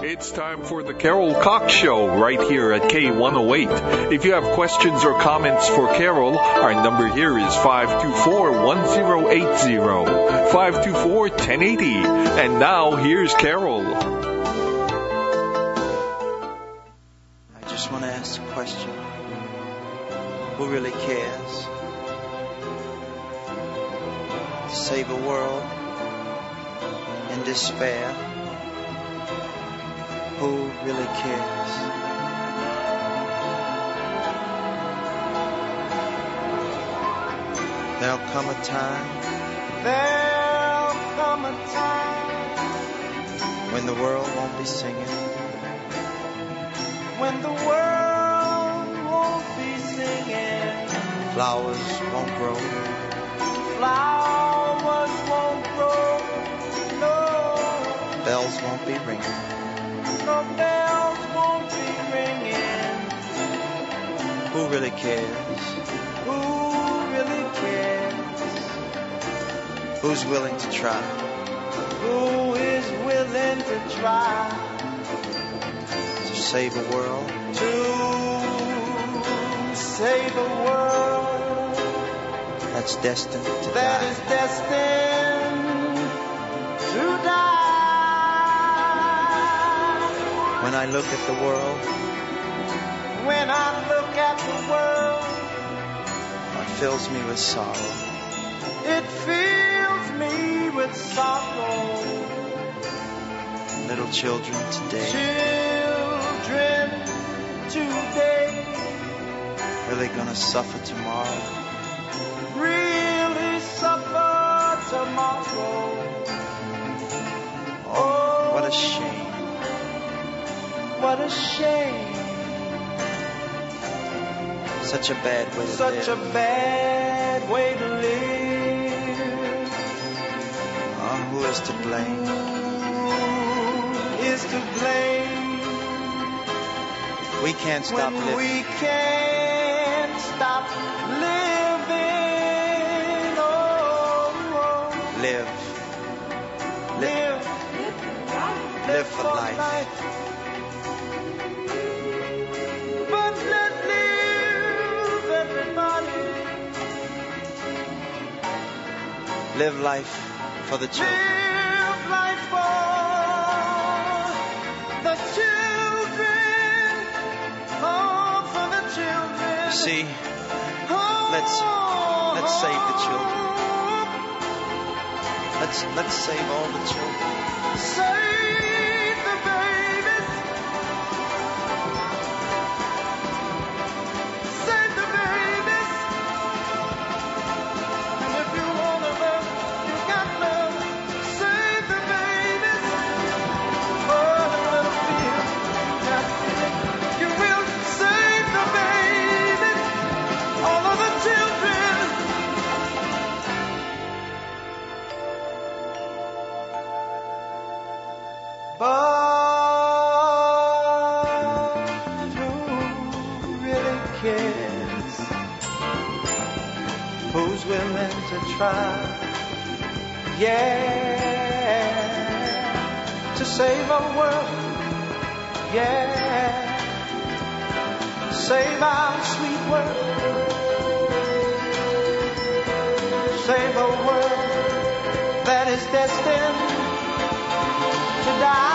It's time for the Carol Cox Show right here at K108. If you have questions or comments for Carol, our number here is 524-1080, 524-1080. And now, here's Carol. I just want to ask a question. Who really cares? To save a world in despair? Who really cares? There'll come a time when the world won't be singing, flowers won't grow, bells won't be ringing. Who really cares? Who's willing to try? Who is willing to try to save a world? To save a world that's destined to that die. is destined to die. When I look at the world, it fills me with sorrow. It fills me with sorrow. Little children today, really gonna suffer tomorrow. Really suffer tomorrow. Oh, what a shame. What a shame. Such a bad way to live. Such a bad way to live. Oh, who is to blame? Who is to blame? We can't stop when living. We can't stop living. Oh, live. Live for life. But let live, everybody. Live life for the children. Live life for the children. Oh, for the children. You see, oh, let's save the children. Let's save all the children. Save the babies. Save the babies. And if you want to love, you got love. Save the babies. Oh, the little fear. You will save the babies. All of the children. But who really cares? Who's willing to try? Yeah, to save our world. Yeah, save our sweet world. Save a world that is destined to die.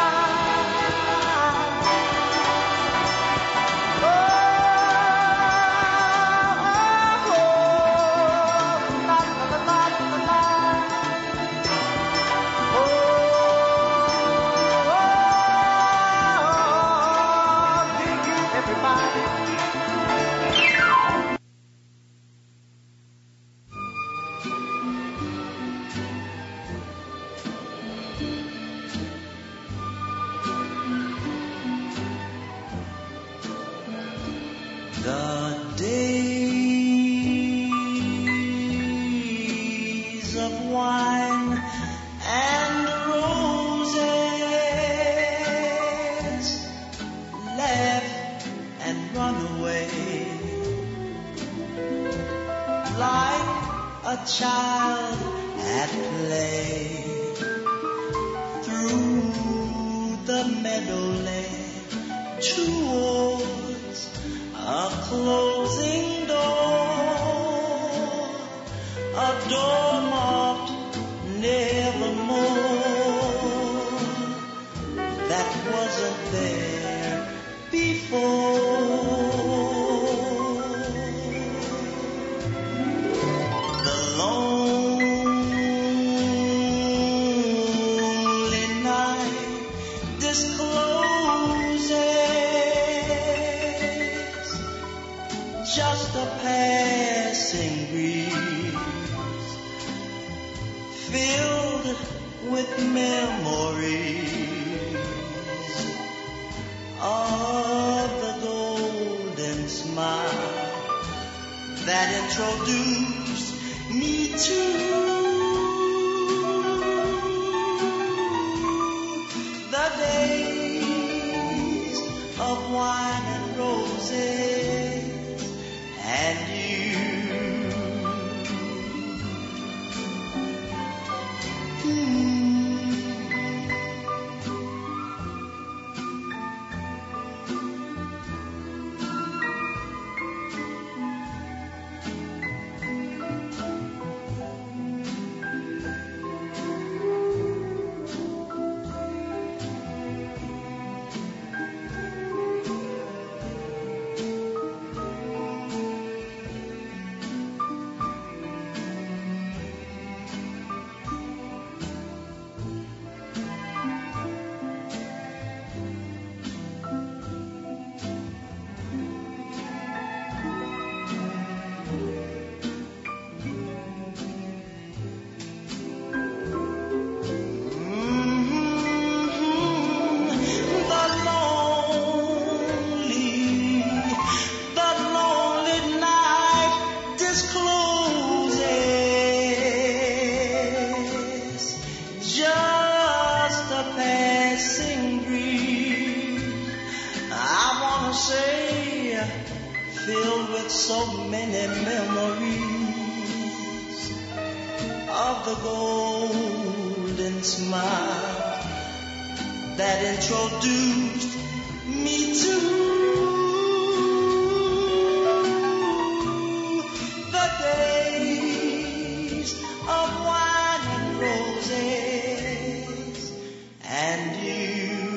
The days of wine and roses left and run away like a child at play through the meadowland towards a closing door, a door marked nevermore, that wasn't there before. The lonely night discloses just a passing breeze filled with memories of the golden smile that introduced me to the days of wine and roses and you. Filled with so many memories of the golden smile that introduced me to the days of wine and roses and you.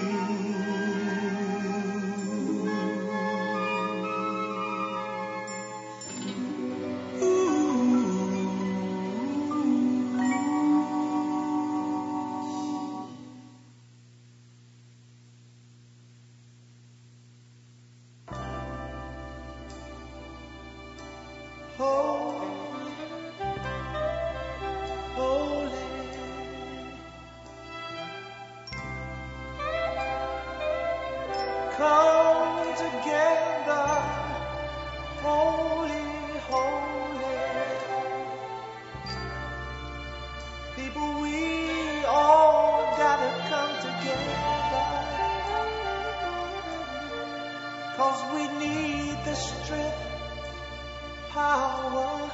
Come together, holy, holy. People, we all gotta come together, 'cause we need the strength, power,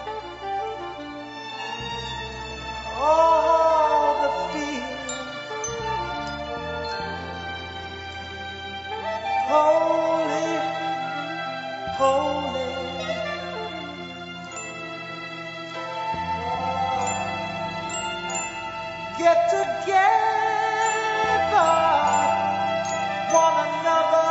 all the fear. Holy, holy. Get together, one another.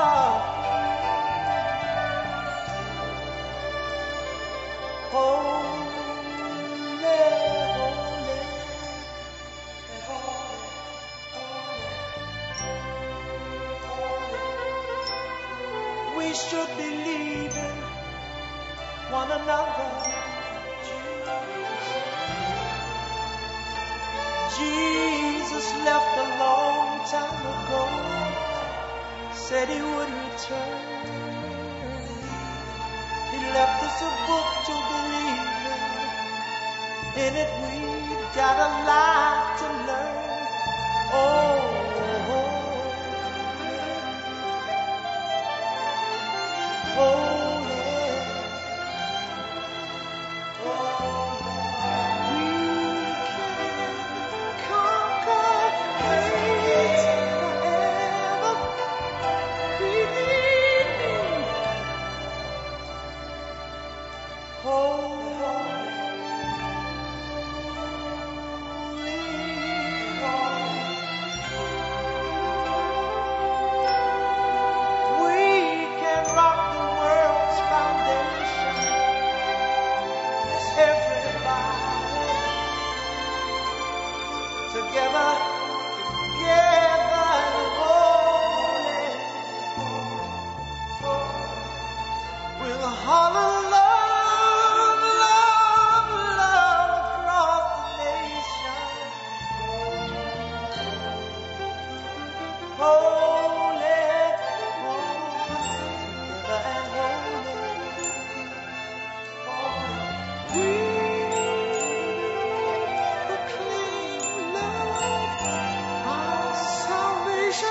Holy, holy, holy. We should be leaving one another. Jesus left a long time ago, said he would return. He left us a book to believe in it we've got a lot to learn. Oh, holy, together and holy. We'll holler love, love, love across the nation. Holy, together and holy. We proclaim love, our salvation.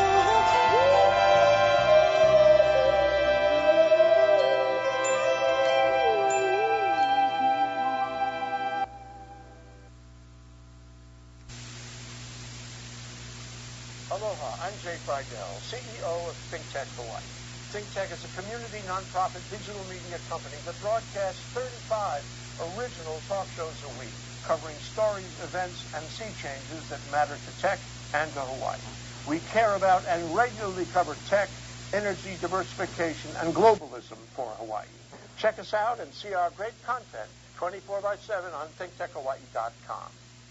Aloha, I'm Jay Friedel, CEO of ThinkTech Hawaii. ThinkTech is a community nonprofit digital media company that broadcasts 35 original talk shows a week, covering stories, events, and sea changes that matter to tech and to Hawaii. We care about and regularly cover tech, energy diversification, and globalism for Hawaii. Check us out and see our great content 24/7 on thinktechhawaii.com.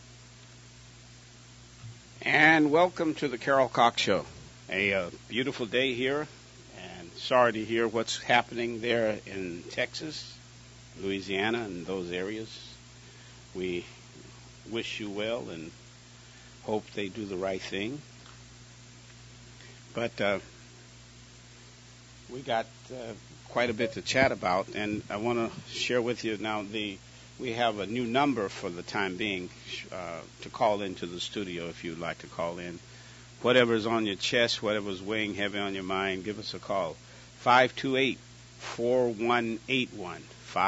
And welcome to the Carol Cox Show. A beautiful day here, and sorry to hear what's happening there in Texas, Louisiana, and those areas. We wish you well and hope they do the right thing. But we got quite a bit to chat about, and I want to share with you now we have a new number for the time being to call into the studio if you'd like to call in. Whatever's on your chest, whatever's weighing heavy on your mind, give us a call. 528-4181.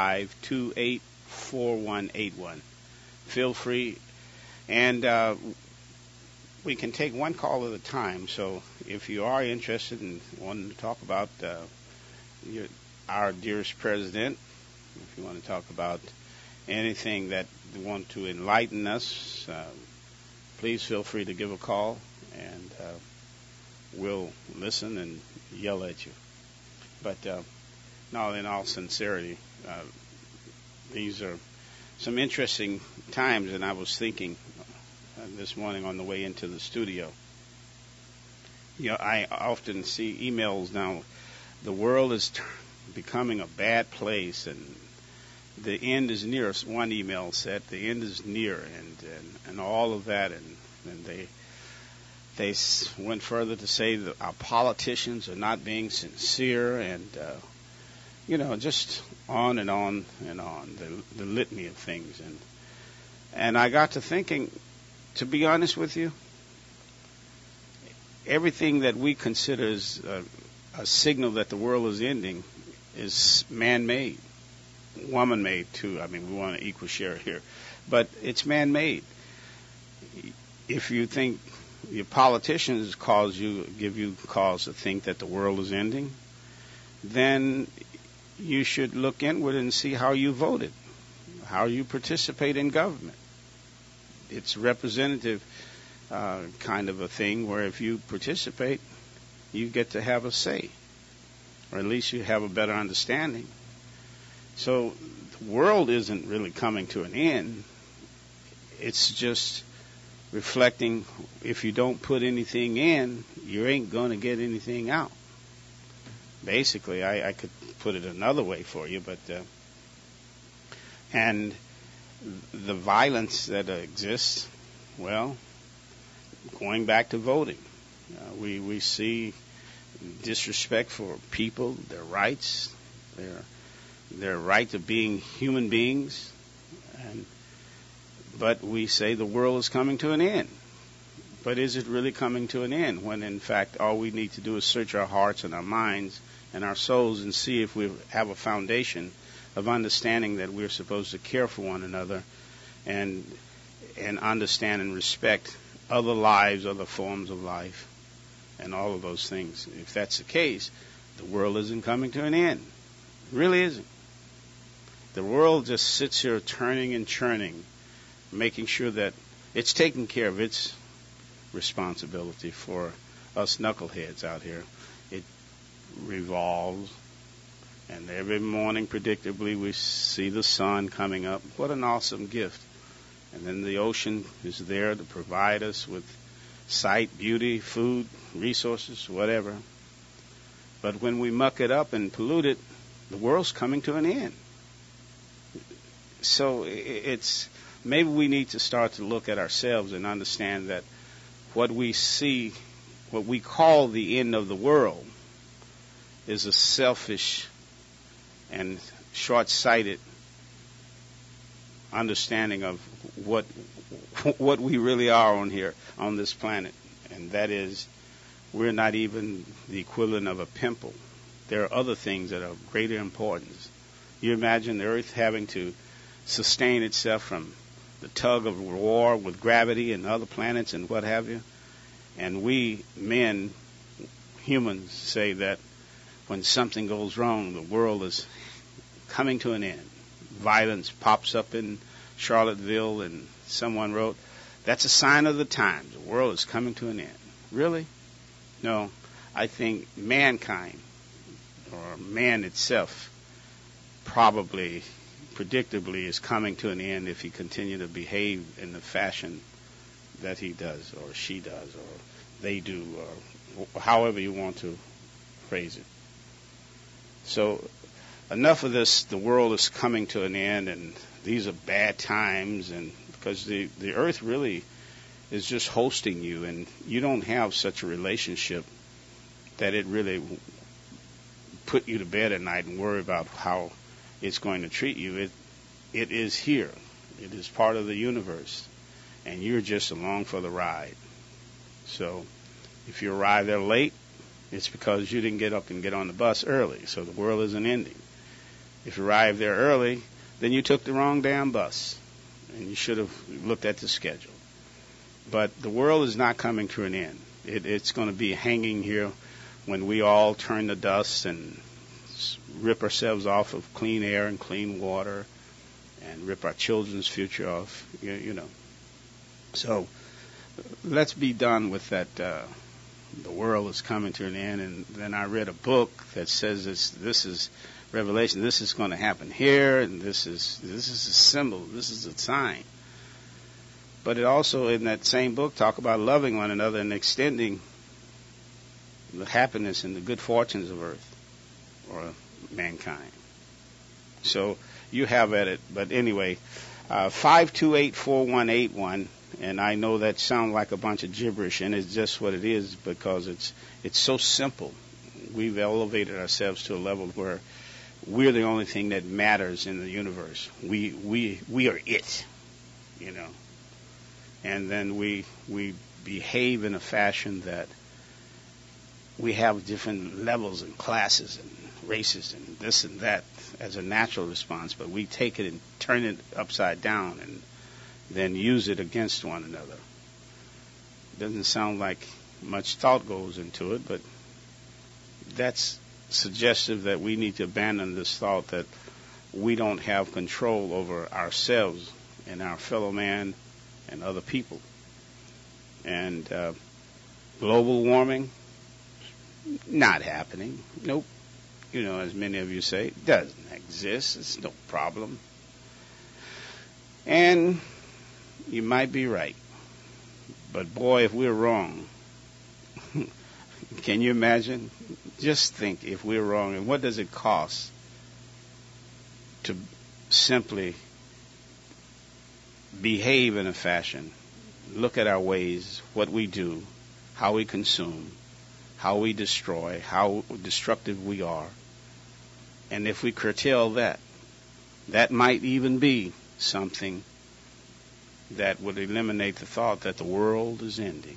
528-4181. Feel free. And we can take one call at a time. So if you are interested in wanting to talk about our dearest president, if you want to talk about anything that you want to enlighten us, please feel free to give a call, and we'll listen and yell at you. But no, in all sincerity, these are some interesting times, and I was thinking this morning on the way into the studio. You know, I often see emails now. The world is becoming a bad place, and the end is near. One email said the end is near, and all of that, and they went further to say that our politicians are not being sincere, and just on and on and on, the litany of things, and I got to thinking, to be honest with you, everything that we consider as a signal that the world is ending is man-made. Woman-made too. I mean, we want an equal share here, but it's man-made. If you think your politicians give you cause to think that the world is ending, then you should look inward and see how you voted, how you participate in government. It's representative kind of a thing where if you participate, you get to have a say, or at least you have a better understanding. So the world isn't really coming to an end. It's just reflecting, if you don't put anything in, you ain't going to get anything out. Basically, I could put it another way for you, but and the violence that exists, well, going back to voting, we see disrespect for people, their rights, their right to being human beings, but we say the world is coming to an end. But is it really coming to an end when, in fact, all we need to do is search our hearts and our minds and our souls and see if we have a foundation of understanding that we're supposed to care for one another and understand and respect other lives, other forms of life, and all of those things. If that's the case, the world isn't coming to an end. It really isn't. The world just sits here turning and churning, making sure that it's taking care of its responsibility for us knuckleheads out here. It revolves, and every morning, predictably, we see the sun coming up. What an awesome gift And then the ocean is there to provide us with sight, beauty, food, resources, whatever. But when we muck it up and pollute it, the world's coming to an end. So it's maybe we need to start to look at ourselves and understand that what we see, what we call the end of the world, is a selfish and short-sighted understanding of what we really are on here, on this planet. And that is, we're not even the equivalent of a pimple. There are other things that are of greater importance. You imagine the Earth having to sustain itself from the tug of war with gravity and other planets and what have you. And we men, humans, say that when something goes wrong, the world is coming to an end. Violence pops up in Charlottesville, and someone wrote, that's a sign of the times. The world is coming to an end. Really? No. I think mankind, or man itself, probably, predictably, is coming to an end if he continue to behave in the fashion that he does, or she does, or they do, or however you want to phrase it. So enough of this, the world is coming to an end, and these are bad times, and because the earth really is just hosting you, and you don't have such a relationship that it really put you to bed at night and worry about how it's going to treat you. It is here. It is part of the universe, and you're just along for the ride. So if you arrive there late, it's because you didn't get up and get on the bus early, so the world isn't ending. If you arrive there early, then you took the wrong damn bus, and you should have looked at the schedule. But the world is not coming to an end. It's going to be hanging here when we all turn to dust and rip ourselves off of clean air and clean water and rip our children's future off, you know. So let's be done with that. The world is coming to an end. And then I read a book that says this is Revelation. This is going to happen here, and this is a symbol. This is a sign. But it also, in that same book, talk about loving one another and extending the happiness and the good fortunes of earth or mankind. So you have at it. But anyway, 528-4181, and I know that sounds like a bunch of gibberish, and it's just what it is because it's so simple. We've elevated ourselves to a level where we're the only thing that matters in the universe. We are it, you know. And then we behave in a fashion that we have different levels and classes and races and this and that as a natural response, but we take it and turn it upside down and then use it against one another. Doesn't sound like much thought goes into it, but that's suggestive that we need to abandon this thought that we don't have control over ourselves and our fellow man and other people. And global warming, not happening. Nope. You know, as many of you say, it doesn't exist. It's no problem. And you might be right. But boy, if we're wrong, can you imagine? Just think if we're wrong, and what does it cost to simply behave in a fashion, look at our ways, what we do, how we consume, how we destroy, how destructive we are. And if we curtail that, that might even be something that would eliminate the thought that the world is ending.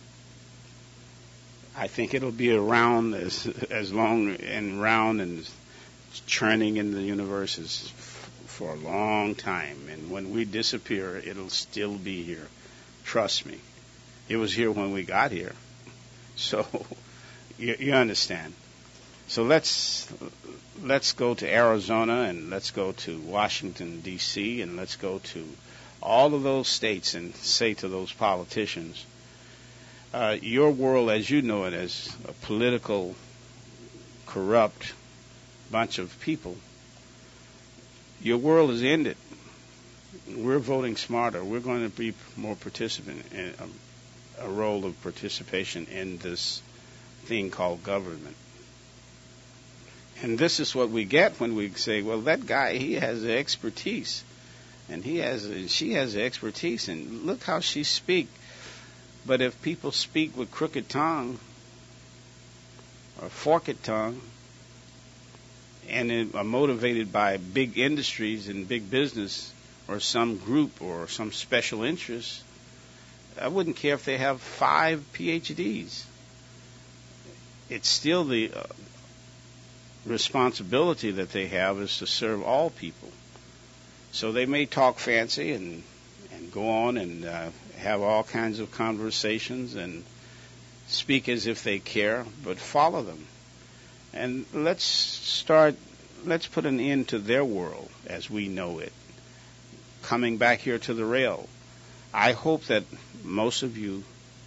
I think it'll be around as long and round and churning in the universe as for a long time. And when we disappear, it'll still be here. Trust me. It was here when we got here. So you understand. So let's go to Arizona, and let's go to Washington, D.C., and let's go to all of those states and say to those politicians, your world as you know it, as a political, corrupt bunch of people, your world is ended. we're voting smarter. We're going to be more participant in a role of participation in this thing called government. And this is what we get when we say, well, that guy, he has the expertise, and she has the expertise, and look how she speaks. But if people speak with crooked tongue or forked tongue and are motivated by big industries and big business or some group or some special interest, I wouldn't care if they have 5 PhDs. It's still the responsibility that they have is to serve all people. So they may talk fancy and go on and have all kinds of conversations and speak as if they care, but follow them. And let's put an end to their world as we know it. Coming back here to the rail, I hope that most of you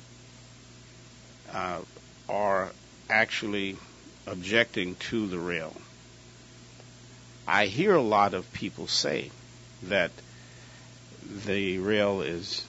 are actually objecting to the rail. I hear a lot of people say that the rail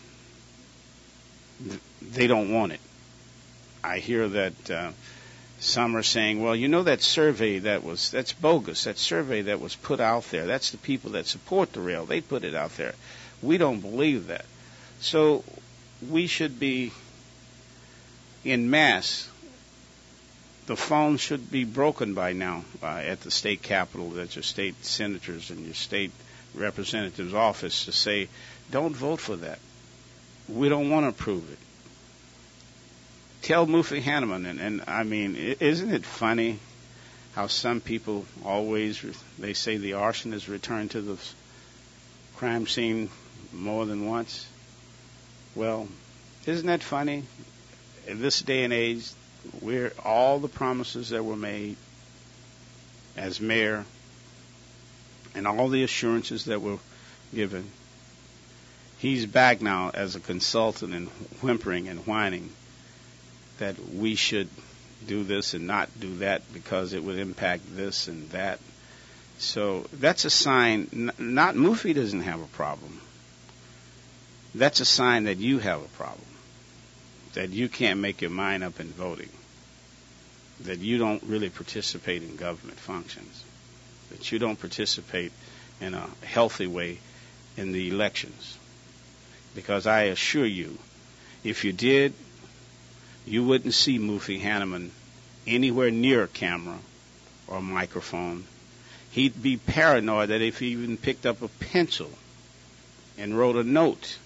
they don't want it. I hear that some are saying, well, you know that survey that's bogus. That survey that was put out there, that's the people that support the rail. They put it out there. We don't believe that. So we should be en masse. The phone should be broken by now at the state capitol, at your state senators and your state representatives' office to say, don't vote for that. We don't want to approve it. Tell Mufi Hanneman, and I mean, isn't it funny how some people always, they say the arsonist returned to the crime scene more than once? Well, isn't that funny? In this day and age, where all the promises that were made as mayor and all the assurances that were given, he's back now as a consultant and whimpering and whining that we should do this and not do that because it would impact this and that. So that's a sign, not Mufi doesn't have a problem. That's a sign that you have a problem, that you can't make your mind up in voting, that you don't really participate in government functions, that you don't participate in a healthy way in the elections. Because I assure you, if you did, you wouldn't see Mufi Hanneman anywhere near a camera or a microphone. He'd be paranoid that if he even picked up a pencil and wrote a note,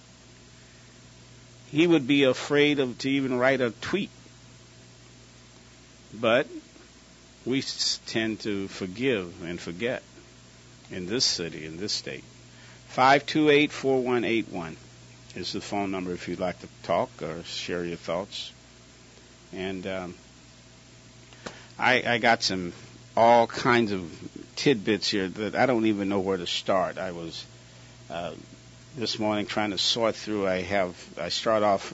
he would be afraid to even write a tweet. But we tend to forgive and forget in this city, in this state. 528-4181 is the phone number if you'd like to talk or share your thoughts. And I got all kinds of tidbits here that I don't even know where to start. I was this morning trying to sort through. I start off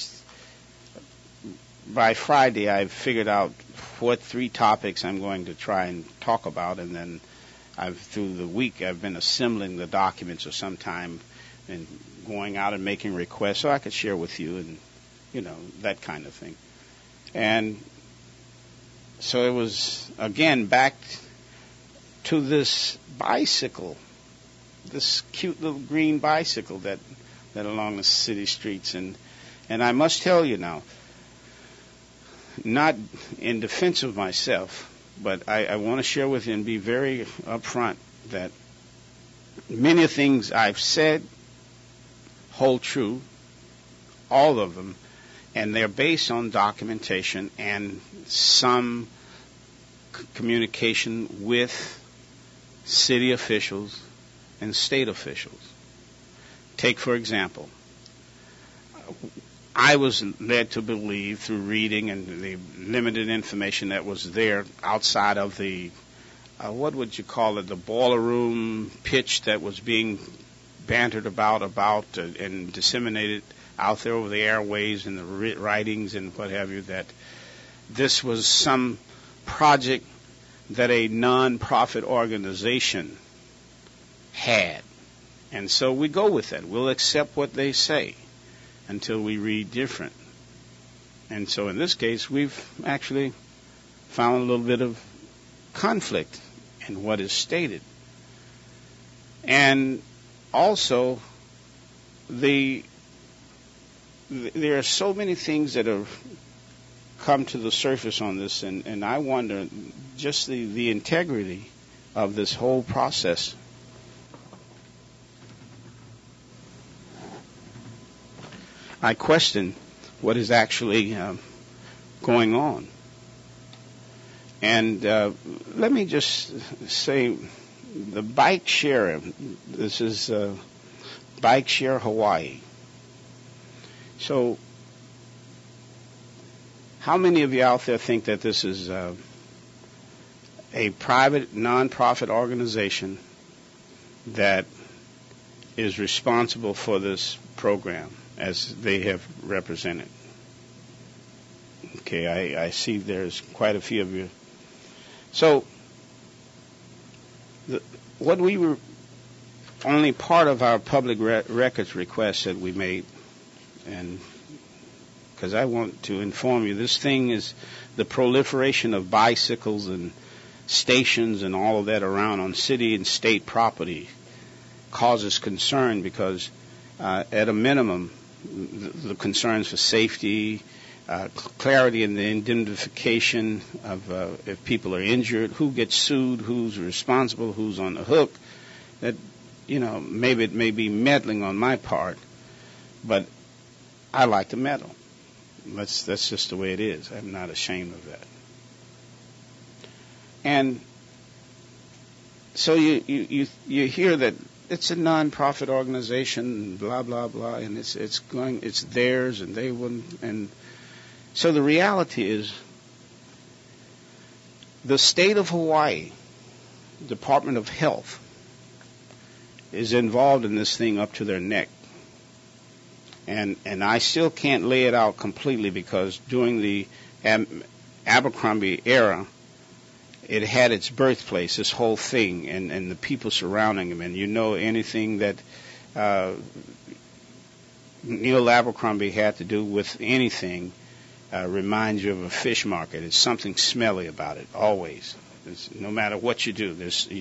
by Friday I've figured out what 3 topics I'm going to try and talk about, and then through the week I've been assembling the documents of some time and going out and making requests so I could share with you and, that kind of thing. And so it was, again, back to this bicycle, this cute little green bicycle that along the city streets. And I must tell you now, not in defense of myself, but I want to share with you and be very upfront that many things I've said hold true, all of them, and they're based on documentation and some communication with city officials and state officials. Take, for example, I was led to believe through reading and the limited information that was there outside of the, what would you call it, the boiler room pitch that was being bantered about and disseminated out there over the airways and the writings and what have you, that this was some project that a non-profit organization had And so we go with that. We'll accept what they say until we read different. And so in this case, we've actually found a little bit of conflict in what is stated. And also, there are so many things that have come to the surface on this, and I wonder just the integrity of this whole process. I question what is actually going on. And let me just say, the bike share, this is Bike Share Hawaii. So, how many of you out there think that this is a private, non-profit organization that is responsible for this program as they have represented? Okay, I see there's quite a few of you. So, what we were only part of our public records request that we made, and because I want to inform you, this thing is the proliferation of bicycles and stations and all of that around on city and state property causes concern because, at a minimum, the concerns for safety, clarity in the indemnification of if people are injured, who gets sued, who's responsible, who's on the hook. That, maybe it may be meddling on my part, but I like to meddle. That's just the way it is. I'm not ashamed of that. And so you hear that it's a non-profit organization, blah blah blah, and it's theirs, and they wouldn't. And so the reality is, the state of Hawaii, Department of Health, is involved in this thing up to their neck. And I still can't lay it out completely because during the Abercrombie era, it had its birthplace, this whole thing, and the people surrounding him. And anything that Neil Abercrombie had to do with anything reminds you of a fish market. It's something smelly about it, always. No matter what you do,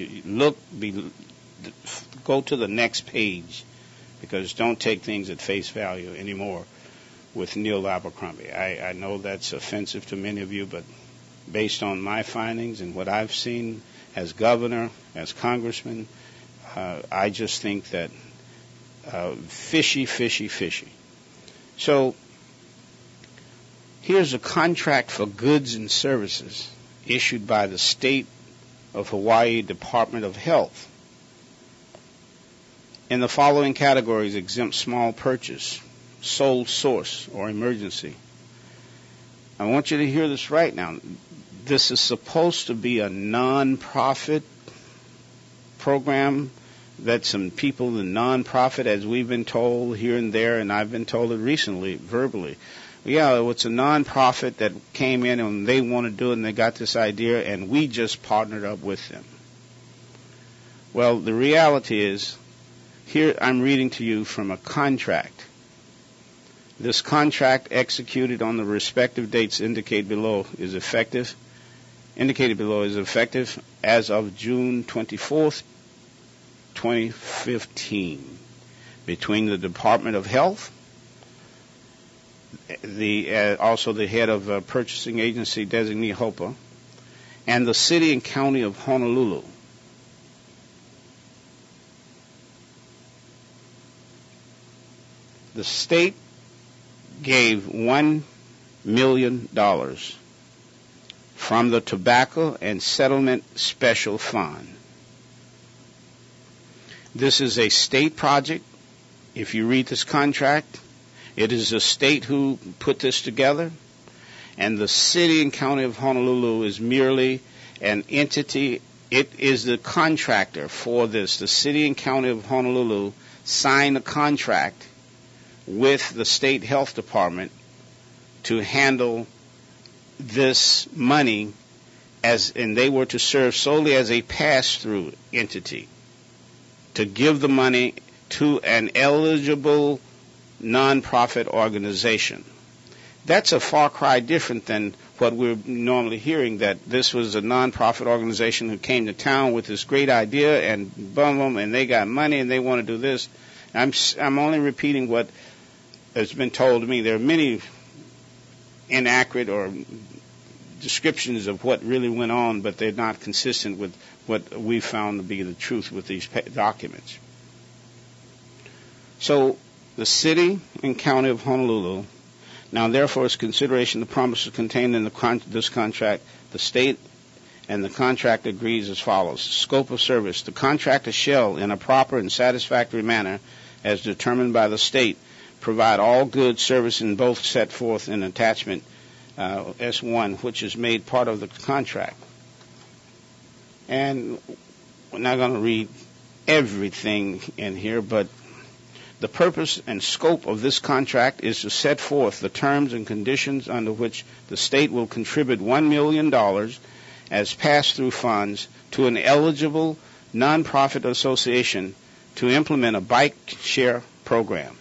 go to the next page, because don't take things at face value anymore with Neil Abercrombie. I know that's offensive to many of you, but based on my findings and what I've seen as governor, as congressman, I just think that fishy. So here's a contract for goods and services issued by the State of Hawaii Department of Health. In the following categories: exempt small purchase, sole source, or emergency. I want you to hear this right now. This is supposed to be a non-profit program that some people in the non-profit, as we've been told here and there, and I've been told it recently, verbally. Yeah, it's a non-profit that came in and they want to do it and they got this idea and we just partnered up with them. Well, the reality is, here I'm reading to you from a contract. This contract, executed on the respective dates indicated below, is effective as of June 24th, 2015, between the Department of Health, also the head of purchasing agency designee HOPA, and the City and County of Honolulu. The state gave $1 million from the Tobacco and Settlement Special Fund. This is a state project. If you read this contract, it is the state who put this together, and the City and County of Honolulu is merely an entity. It is the contractor for this. The City and County of Honolulu signed a contract with the state health department to handle this money, and they were to serve solely as a pass-through entity, to give the money to an eligible nonprofit organization. That's a far cry different than what we're normally hearing, that this was a nonprofit organization who came to town with this great idea and boom, and they got money and they want to do this. I'm only repeating what has been told to me. There are many inaccurate or descriptions of what really went on, but they're not consistent with what we found to be the truth with these documents. So the city and county of Honolulu, now therefore is consideration the promises contained in this contract, the state and the contract agrees as follows. Scope of service. The contractor shall, in a proper and satisfactory manner, as determined by the state, provide all goods, service, and both set forth in attachment S1, which is made part of the contract. And we're not going to read everything in here, but the purpose and scope of this contract is to set forth the terms and conditions under which the state will contribute $1 million as pass-through funds to an eligible nonprofit association to implement a bike share program.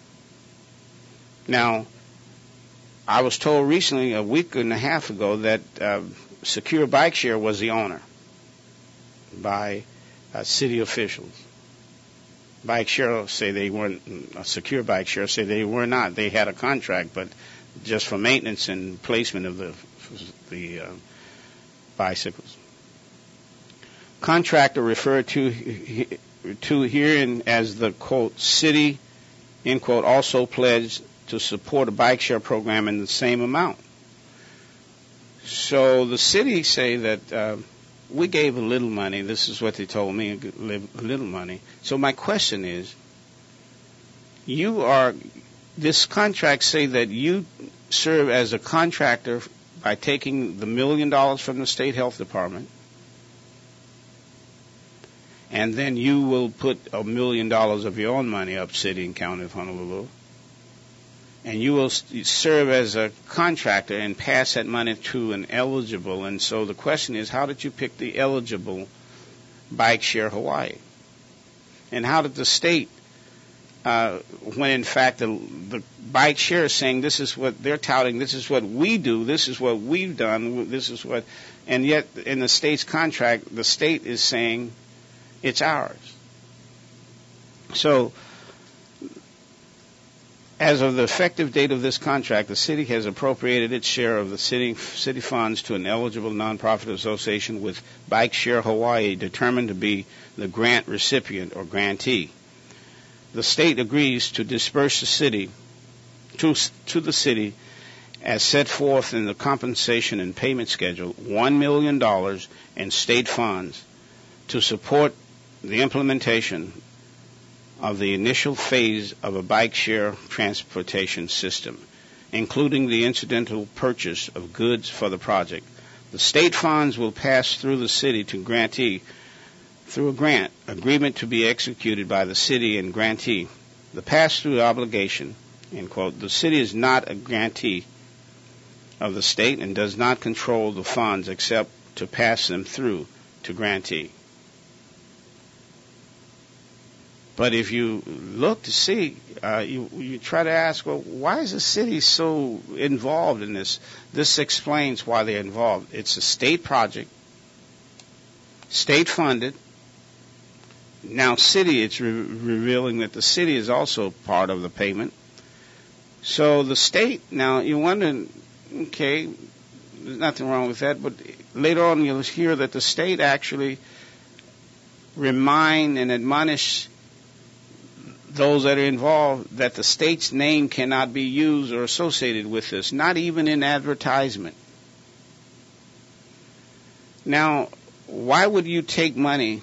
Now, I was told recently, a week and a half ago, that Secure Bike Share was the owner by city officials. Bike Share say they weren't, Secure Bike Share say they were not. They had a contract, but just for maintenance and placement of the bicycles. Contractor referred to herein as the, quote, city, end quote, also pledged to support a bike share program in the same amount. So the city say that we gave a little money. This is what they told me, a little money. So my question is, this contract say that you serve as a contractor by taking the $1 million from the state health department, and then you will put $1 million of your own money up, city and county of Honolulu, and you will serve as a contractor and pass that money to an eligible. And so the question is, how did you pick the eligible Bike Share Hawaii? And how did the state, when in fact the Bike Share is saying this is what they're touting, this is what we do, this is what we've done, this is what, and yet in the state's contract, the state is saying it's ours. So, as of the effective date of this contract, the city has appropriated its share of the city funds to an eligible nonprofit association with Bike Share Hawaii determined to be the grant recipient or grantee. The state agrees to disperse the city to the city as set forth in the compensation and payment schedule $1 million in state funds to support the implementation of the initial phase of a bike share transportation system, including the incidental purchase of goods for the project. The state funds will pass through the city to grantee through a grant agreement to be executed by the city and grantee. The pass-through obligation, end quote, the city is not a grantee of the state and does not control the funds except to pass them through to grantee. But if you look to see, you try to ask, well, why is the city so involved in this? This explains why they're involved. It's a state project, state funded. Now city, it's revealing that the city is also part of the payment. So the state, now you wonder, okay, there's nothing wrong with that, but later on you'll hear that the state actually remind and admonish those that are involved that the state's name cannot be used or associated with this, not even in advertisement. Now, why would you take money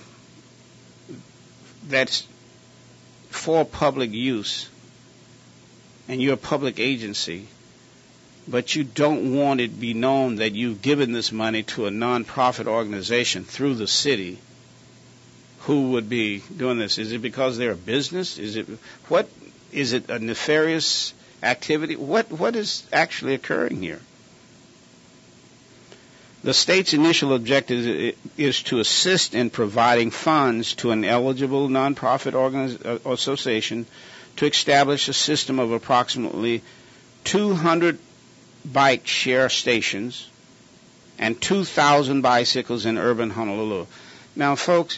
that's for public use and you're a public agency, but you don't want it to be known that you've given this money to a nonprofit organization through the city? Who would be doing this? Is it because they're a business? Is it a nefarious activity? What is actually occurring here? The state's initial objective is to assist in providing funds to an eligible nonprofit association to establish a system of approximately 200 bike share stations and 2,000 bicycles in urban Honolulu. Now, folks,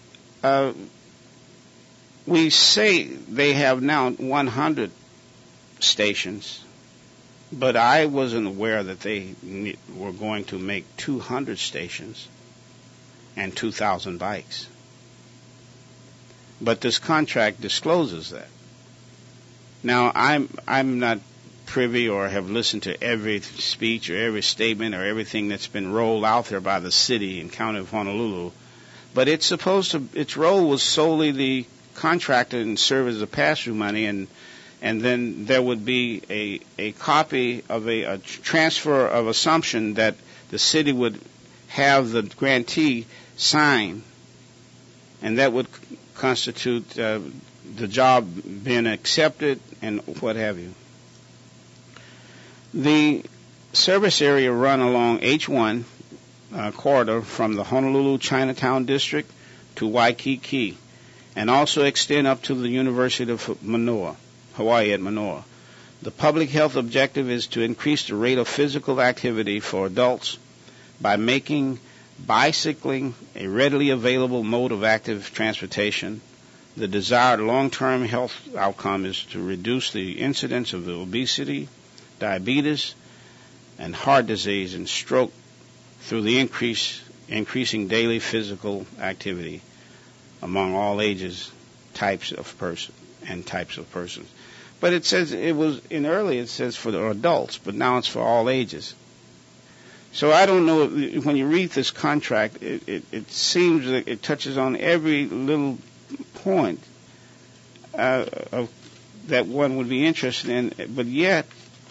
we say they have now 100 stations, but I wasn't aware that they were going to make 200 stations and 2,000 bikes. But this contract discloses that. Now, I'm not privy or have listened to every speech or every statement or everything that's been rolled out there by the city and county of Honolulu, but its role was solely the contractor and serve as a pass-through money, and then there would be a copy of a transfer of assumption that the city would have the grantee sign, and that would constitute the job being accepted and what have you. The service area run along H1 corridor from the Honolulu Chinatown District to Waikiki, and also extend up to the University of Manoa, Hawaii at Manoa. The public health objective is to increase the rate of physical activity for adults by making bicycling a readily available mode of active transportation. The desired long-term health outcome is to reduce the incidence of obesity, diabetes, and heart disease and stroke through the increasing daily physical activity among all ages, types of persons. But it says it says for the adults, but now it's for all ages. So I don't know, when you read this contract, it seems that it touches on every little point of that one would be interested in, but yet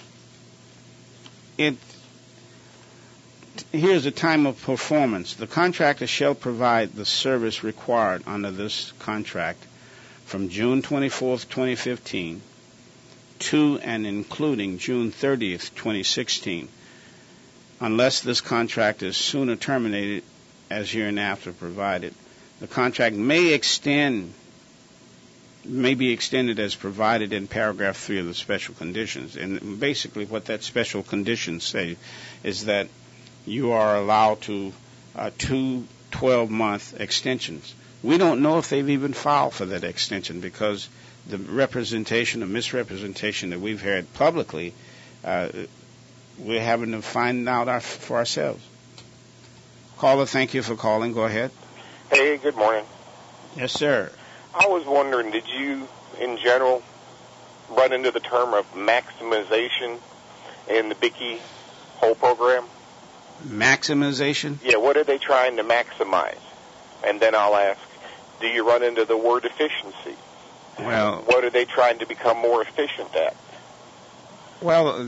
here's the time of performance. The contractor shall provide the service required under this contract from June 24th, 2015 to and including June 30th, 2016, unless this contract is sooner terminated as hereinafter provided. The contract may be extended as provided in paragraph 3 of the special conditions. And basically what that special conditions say is that you are allowed to 2 12-month extensions. We don't know if they've even filed for that extension, because the misrepresentation that we've heard publicly, we're having to find out for ourselves. Caller, thank you for calling. Go ahead. Hey, good morning. Yes, sir. I was wondering, did you, in general, run into the term of maximization in the Bicky whole program? Maximization? Yeah, what are they trying to maximize? And then I'll ask, do you run into the word efficiency? Well, what are they trying to become more efficient at? Well,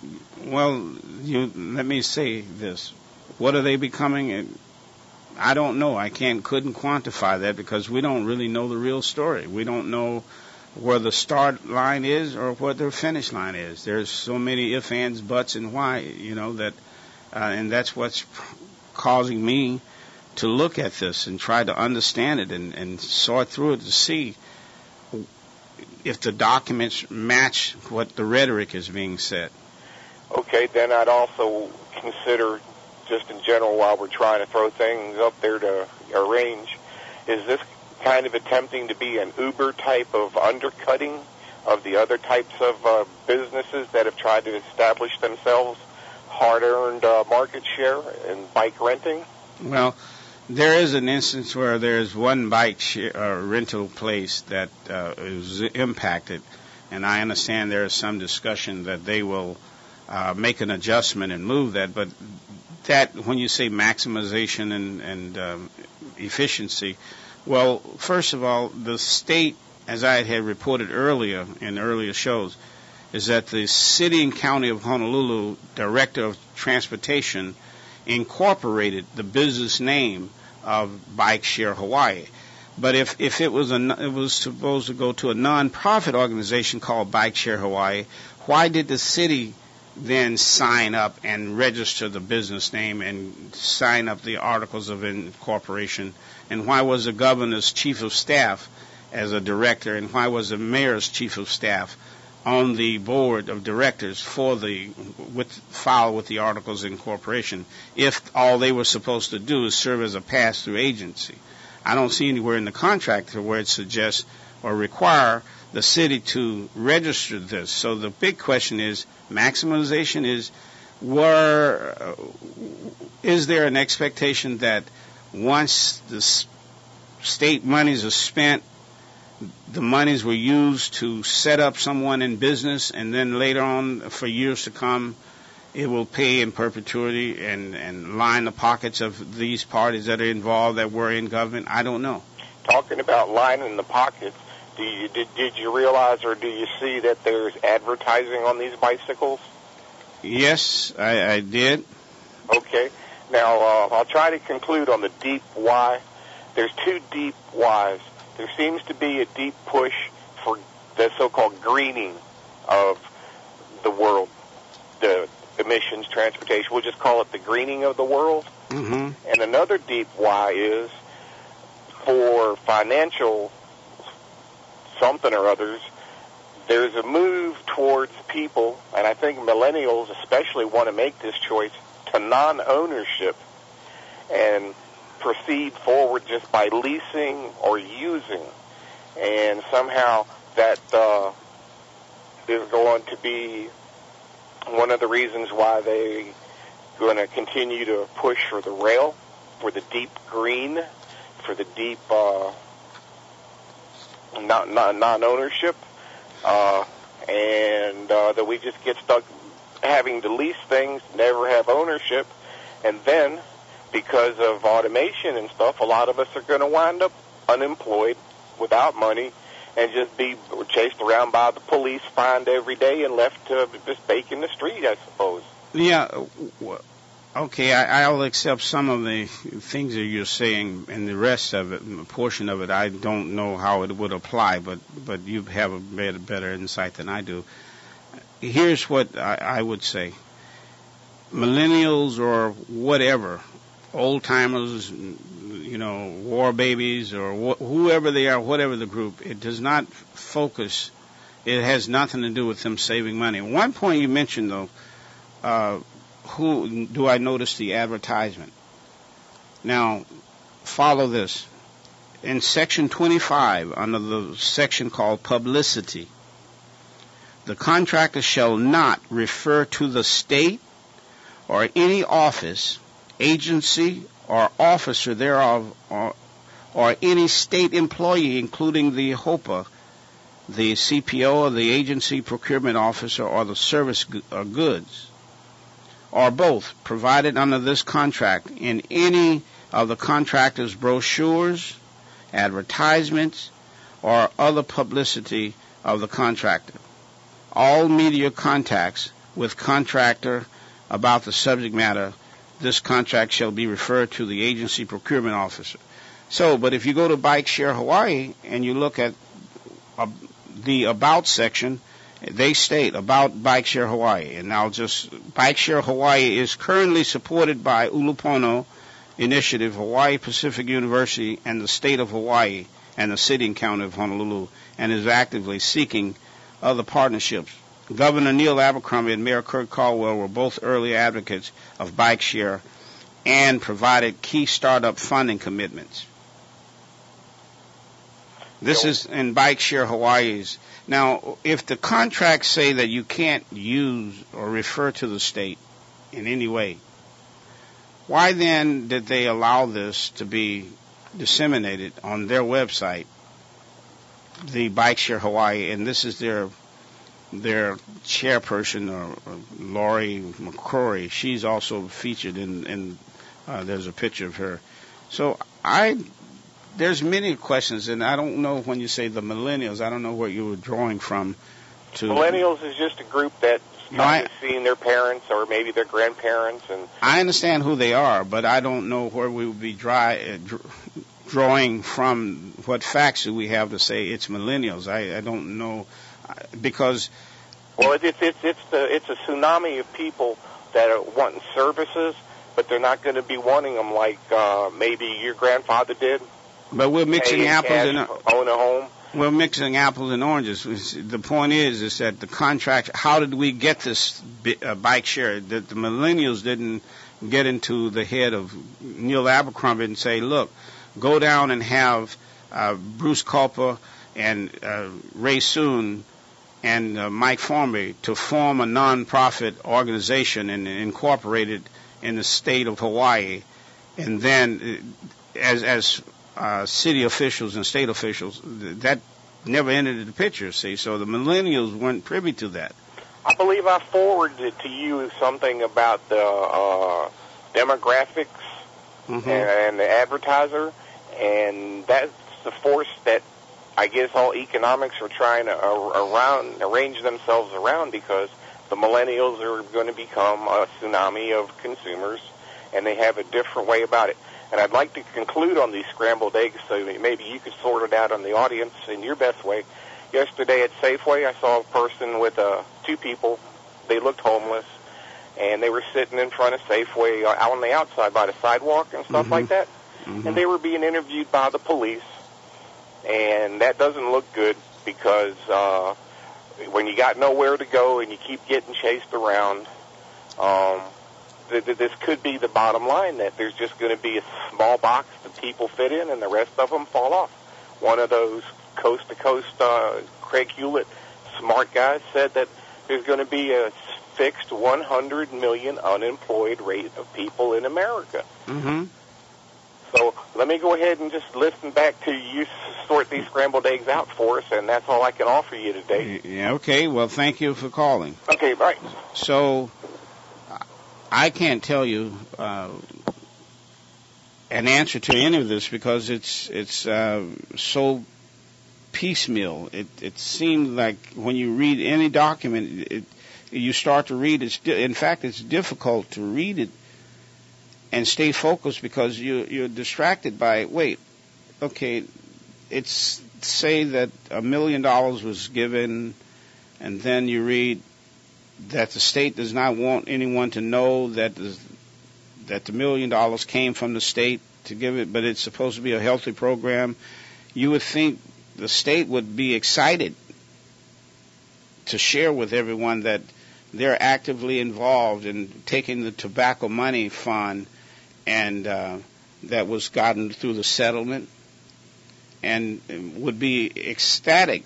let me say this. What are they becoming? I don't know. couldn't quantify that, because we don't really know the real story. We don't know where the start line is or what their finish line is. There's so many ifs, ands, buts, and why, that, and that's what's causing me to look at this and try to understand it and sort through it to see if the documents match what the rhetoric is being said. Okay, then I'd also consider, just in general, while we're trying to throw things up there to arrange, is this kind of attempting to be an Uber type of undercutting of the other types of businesses that have tried to establish themselves hard-earned market share in bike renting? Well, there is an instance where there's one bike rental place that is impacted, and I understand there is some discussion that they will make an adjustment and move that. But that, when you say maximization and efficiency, well, first of all, the state, as I had reported earlier in earlier shows, is that the City and County of Honolulu Director of Transportation incorporated the business name of Bike Share Hawaii. But if it was supposed to go to a non-profit organization called Bike Share Hawaii, why did the city then sign up and register the business name and sign up the articles of incorporation? And why was the governor's chief of staff as a director, and why was the mayor's chief of staff on the board of directors for file with the articles of incorporation, if all they were supposed to do is serve as a pass-through agency? I don't see anywhere in the contract where it suggests or require the city to register this. So the big question is, maximization is there an expectation that once the state monies are spent, the monies were used to set up someone in business, and then later on, for years to come, it will pay in perpetuity and line the pockets of these parties that are involved that were in government? I don't know. Talking about lining the pockets, did you realize or do you see that there's advertising on these bicycles? Yes, I did. Okay. Now, I'll try to conclude on the deep why. There's two deep whys. There seems to be a deep push for the so-called greening of the world, the emissions, transportation. We'll just call it the greening of the world. Mm-hmm. And another deep why is for financial something or others, there's a move towards people, and I think millennials especially want to make this choice, to non-ownership and proceed forward just by leasing or using. And somehow that is going to be one of the reasons why they're going to continue to push for the rail, for the deep green, for the deep non-ownership, and that we just get stuck having to lease things, never have ownership, and then because of automation and stuff, a lot of us are going to wind up unemployed, without money, and just be chased around by the police, fined every day, and left to just bake in the street, I suppose. Yeah, okay, I'll accept some of the things that you're saying, and the rest of it, a portion of it, I don't know how it would apply, but you have a better insight than I do. Here's what I would say. Millennials or whatever, old-timers, war babies, or whoever they are, whatever the group, it does not focus. It has nothing to do with them saving money. One point you mentioned, though, who do I notice the advertisement? Now, follow this. In Section 25, under the section called Publicity, the contractor shall not refer to the state or any office, agency, or officer thereof, or any state employee, including the HOPA, the CPO, or the agency procurement officer, or the service goods, or both, provided under this contract in any of the contractor's brochures, advertisements, or other publicity of the contractor. All media contacts with contractor about the subject matter, this contract shall be referred to the agency procurement officer. So, but if you go to Bike Share Hawaii and you look at the About section, they state about Bike Share Hawaii. And now Bike Share Hawaii is currently supported by Ulupono Initiative, Hawaii Pacific University, and the state of Hawaii and the city and county of Honolulu, and is actively seeking other partnerships. Governor Neil Abercrombie and Mayor Kurt Caldwell were both early advocates of Bike Share and provided key startup funding commitments. This is in Bike Share Hawaii's. Now, if the contracts say that you can't use or refer to the state in any way, why then did they allow this to be disseminated on their website, the Bike Share Hawaii, and this is their chairperson, or Lori McCrory. She's also featured in there's a picture of her. So there's many questions, and I don't know when you say the millennials, I don't know where you were drawing from. Millennials is just a group that's seeing their parents or maybe their grandparents. And I understand who they are, but I don't know where we would be drawing from what facts do we have to say it's millennials. I don't know, because Well, it's a tsunami of people that are wanting services, but they're not going to be wanting them like maybe your grandfather did. But we're mixing Pay in apples cash, and own a home. we're mixing apples and oranges. The point is that the contract. How did we get this bike share? That the millennials didn't get into the head of Neil Abercrombie and say, "Look, go down and have Bruce Culper and Ray Soon and Mike Formby to form a non-profit organization and incorporate it in the state of Hawaii, and then as city officials and state officials, that never entered the picture, see, so the millennials weren't privy to that." I believe I forwarded to you something about the demographics and the advertiser, and that's the force that I guess all economics are trying to arrange themselves around, because the millennials are going to become a tsunami of consumers, and they have a different way about it. And I'd like to conclude on these scrambled eggs, so maybe you could sort it out on the audience in your best way. Yesterday at Safeway, I saw a person with two people. They looked homeless, and they were sitting in front of Safeway out on the outside by the sidewalk and stuff like that. And they were being interviewed by the police, and that doesn't look good, because when you got nowhere to go and you keep getting chased around, this could be the bottom line, that there's just going to be a small box that people fit in and the rest of them fall off. One of those coast-to-coast Craig Hewlett smart guys said that there's going to be a fixed 100 million unemployed rate of people in America. So let me go ahead and just listen back to you sort these scrambled eggs out for us, and that's all I can offer you today. Yeah, okay, well, thank you for calling. Okay, right. So I can't tell you an answer to any of this, because it's so piecemeal. It seems like when you read any document, you start to read. In fact, it's difficult to read it and stay focused, because you're distracted by, wait, okay, it's say that $1 million was given, and then you read that the state does not want anyone to know that the $1 million came from the state to give it, but it's supposed to be a healthy program. You would think the state would be excited to share with everyone that they're actively involved in taking the tobacco money fund and that was gotten through the settlement, and would be ecstatic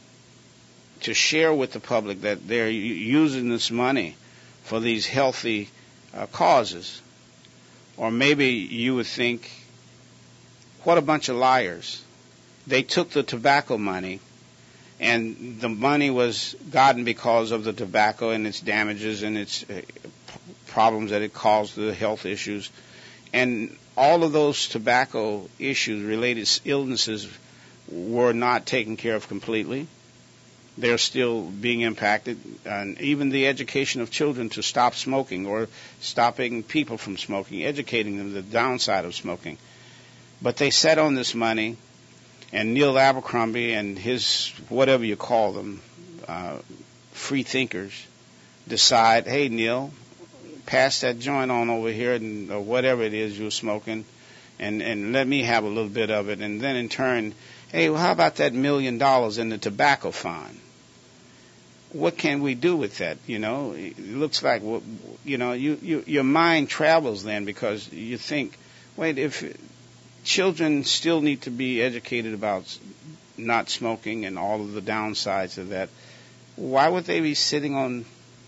to share with the public that they're using this money for these healthy causes. Or maybe you would think, what a bunch of liars. They took the tobacco money, and the money was gotten because of the tobacco and its damages and its problems that it caused, the health issues. And all of those tobacco issues, related illnesses, were not taken care of completely. They're still being impacted. And even the education of children to stop smoking, or stopping people from smoking, educating them the downside of smoking. But they sat on this money, and Neil Abercrombie and his, whatever you call them, free thinkers, decide, hey, Neil, pass that joint on over here, and or whatever it is you're smoking, and let me have a little bit of it. And then in turn, hey, well, how about that $1 million in the tobacco fund? What can we do with that? You know, it looks like, you know, your mind travels then, because you think, wait, if children still need to be educated about not smoking and all of the downsides of that, why would they be sitting on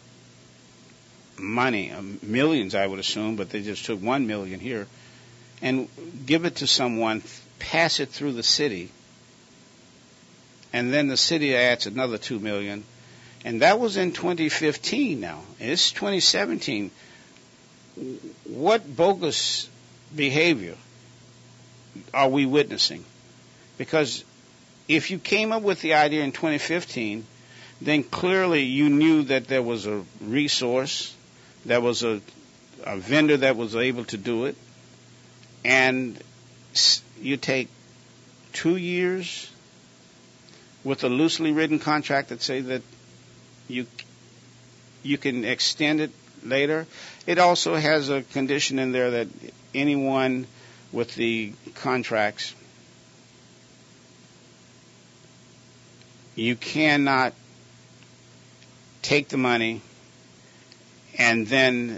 money, millions, I would assume, but they just took $1 million here, and give it to someone, pass it through the city, and then the city adds another $2 million, and that was in 2015 now. It's 2017. What bogus behavior are we witnessing? Because if you came up with the idea in 2015, then clearly you knew that there was a resource, there was a vendor that was able to do it, and you take 2 years with a loosely written contract that say that you can extend it later. It also has a condition in there that anyone with the contracts, you cannot take the money and then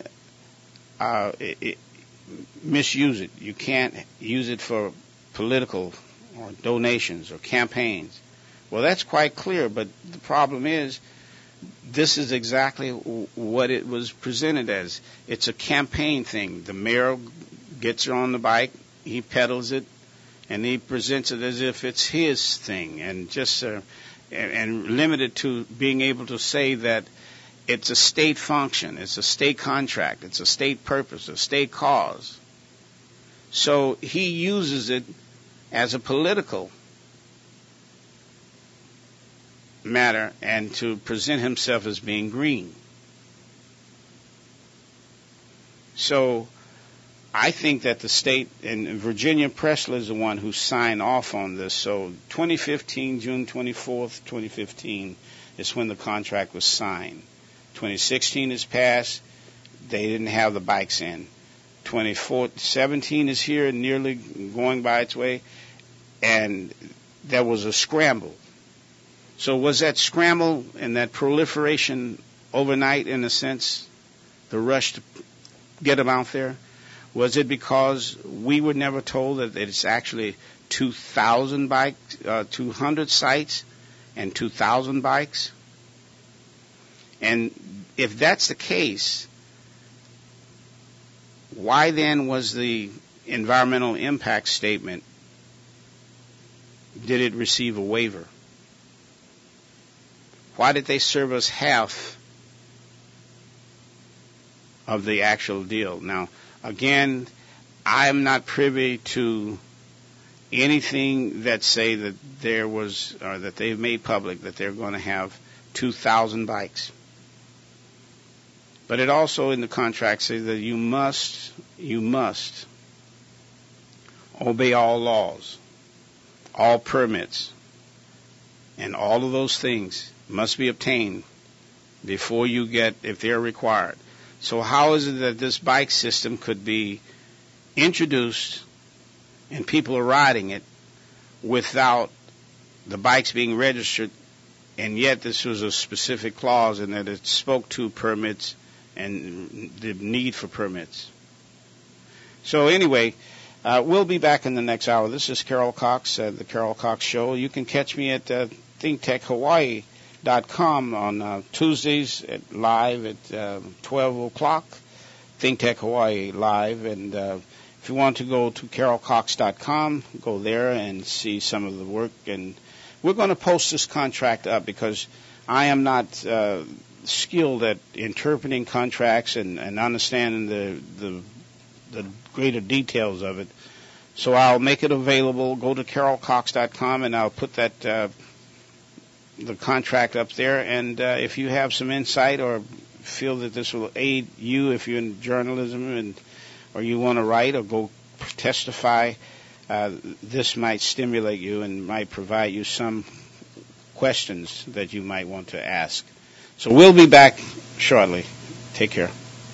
misuse it. You can't use it for political or donations or campaigns. Well, that's quite clear, but the problem is this is exactly what it was presented as. It's a campaign thing. The mayor gets on the bike, he pedals it, and he presents it as if it's his thing, and just and limited to being able to say that it's a state function, it's a state contract, it's a state purpose, a state cause. So he uses it as a political matter and to present himself as being green. So I think that the state, and Virginia Presley is the one who signed off on this. So 2015, June 24th, 2015 is when the contract was signed. 2016 is passed. They didn't have the bikes in. 2017 is here, nearly going by its way, and there was a scramble. So was that scramble and that proliferation overnight, in a sense, the rush to get them out there? Was it because we were never told that it's actually 2,000 bikes, 200 sites and 2,000 bikes? And if that's the case, why then was the environmental impact statement, did it receive a waiver? Why did they serve us half of the actual deal? Now, again, I am not privy to anything that say that there was, or that they've made public that they're going to have 2,000 bikes. But it also in the contract says that you must obey all laws, all permits, and all of those things must be obtained before you get, if they're required. So how is it that this bike system could be introduced and people are riding it without the bikes being registered, and yet this was a specific clause in that it spoke to permits and the need for permits? So anyway, we'll be back in the next hour. This is Carol Cox, the Carol Cox Show. You can catch me at ThinkTechHawaii.com on Tuesdays live at 12 o'clock, Think Tech Hawaii live. And if you want to go to carolcox.com, go there and see some of the work. And we're going to post this contract up because I am not skilled at interpreting contracts and understanding the greater details of it. So I'll make it available. Go to carolcox.com and I'll put that the contract up there, and if you have some insight or feel that this will aid you if you're in journalism or you want to write or go testify, this might stimulate you and might provide you some questions that you might want to ask. So we'll be back shortly. Take care.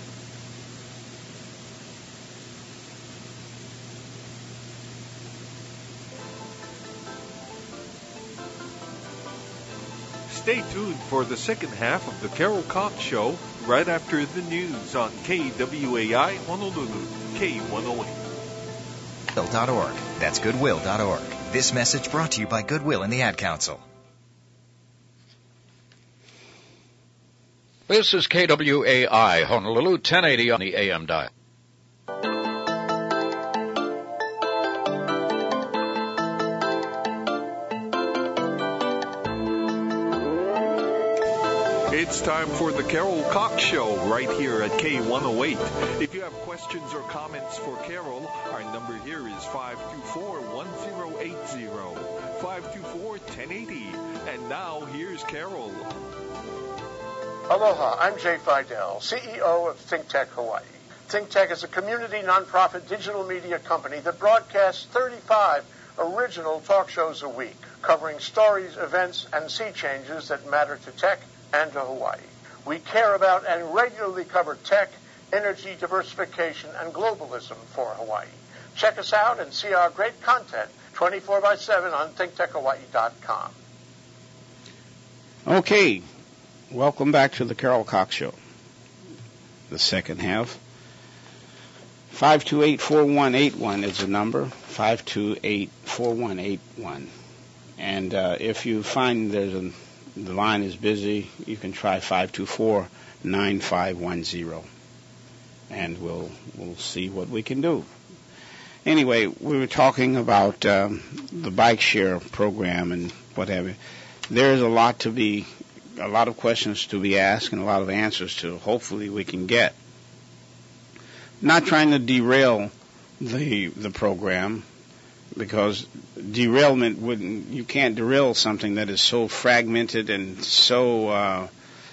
Stay tuned for the second half of the Carol Cox Show right after the news on KWAI Honolulu, K108. Goodwill.org. That's Goodwill.org. This message brought to you by Goodwill and the Ad Council. This is KWAI Honolulu, 1080 on the AM dial. It's time for the Carol Cox Show right here at K108. If you have questions or comments for Carol, our number here is 524-1080, 524-1080. And now here's Carol. Aloha, I'm Jay Fidel, CEO of ThinkTech Hawaii. ThinkTech is a community nonprofit digital media company that broadcasts 35 original talk shows a week, covering stories, events, and sea changes that matter to tech, and to Hawaii. We care about and regularly cover tech, energy diversification, and globalism for Hawaii. Check us out and see our great content 24/7 on ThinkTechHawaii.com. Okay, welcome back to the Carol Cox Show. The second half. 528-4181 is the number, 528-4181. And if you find the line is busy, you can try 524-9510. And we'll see what we can do. Anyway, we were talking about the bike share program and what have you. There's a lot of questions to be asked and a lot of answers to. Hopefully we can get. Not trying to derail the program, because derailment you can't derail something that is so fragmented and so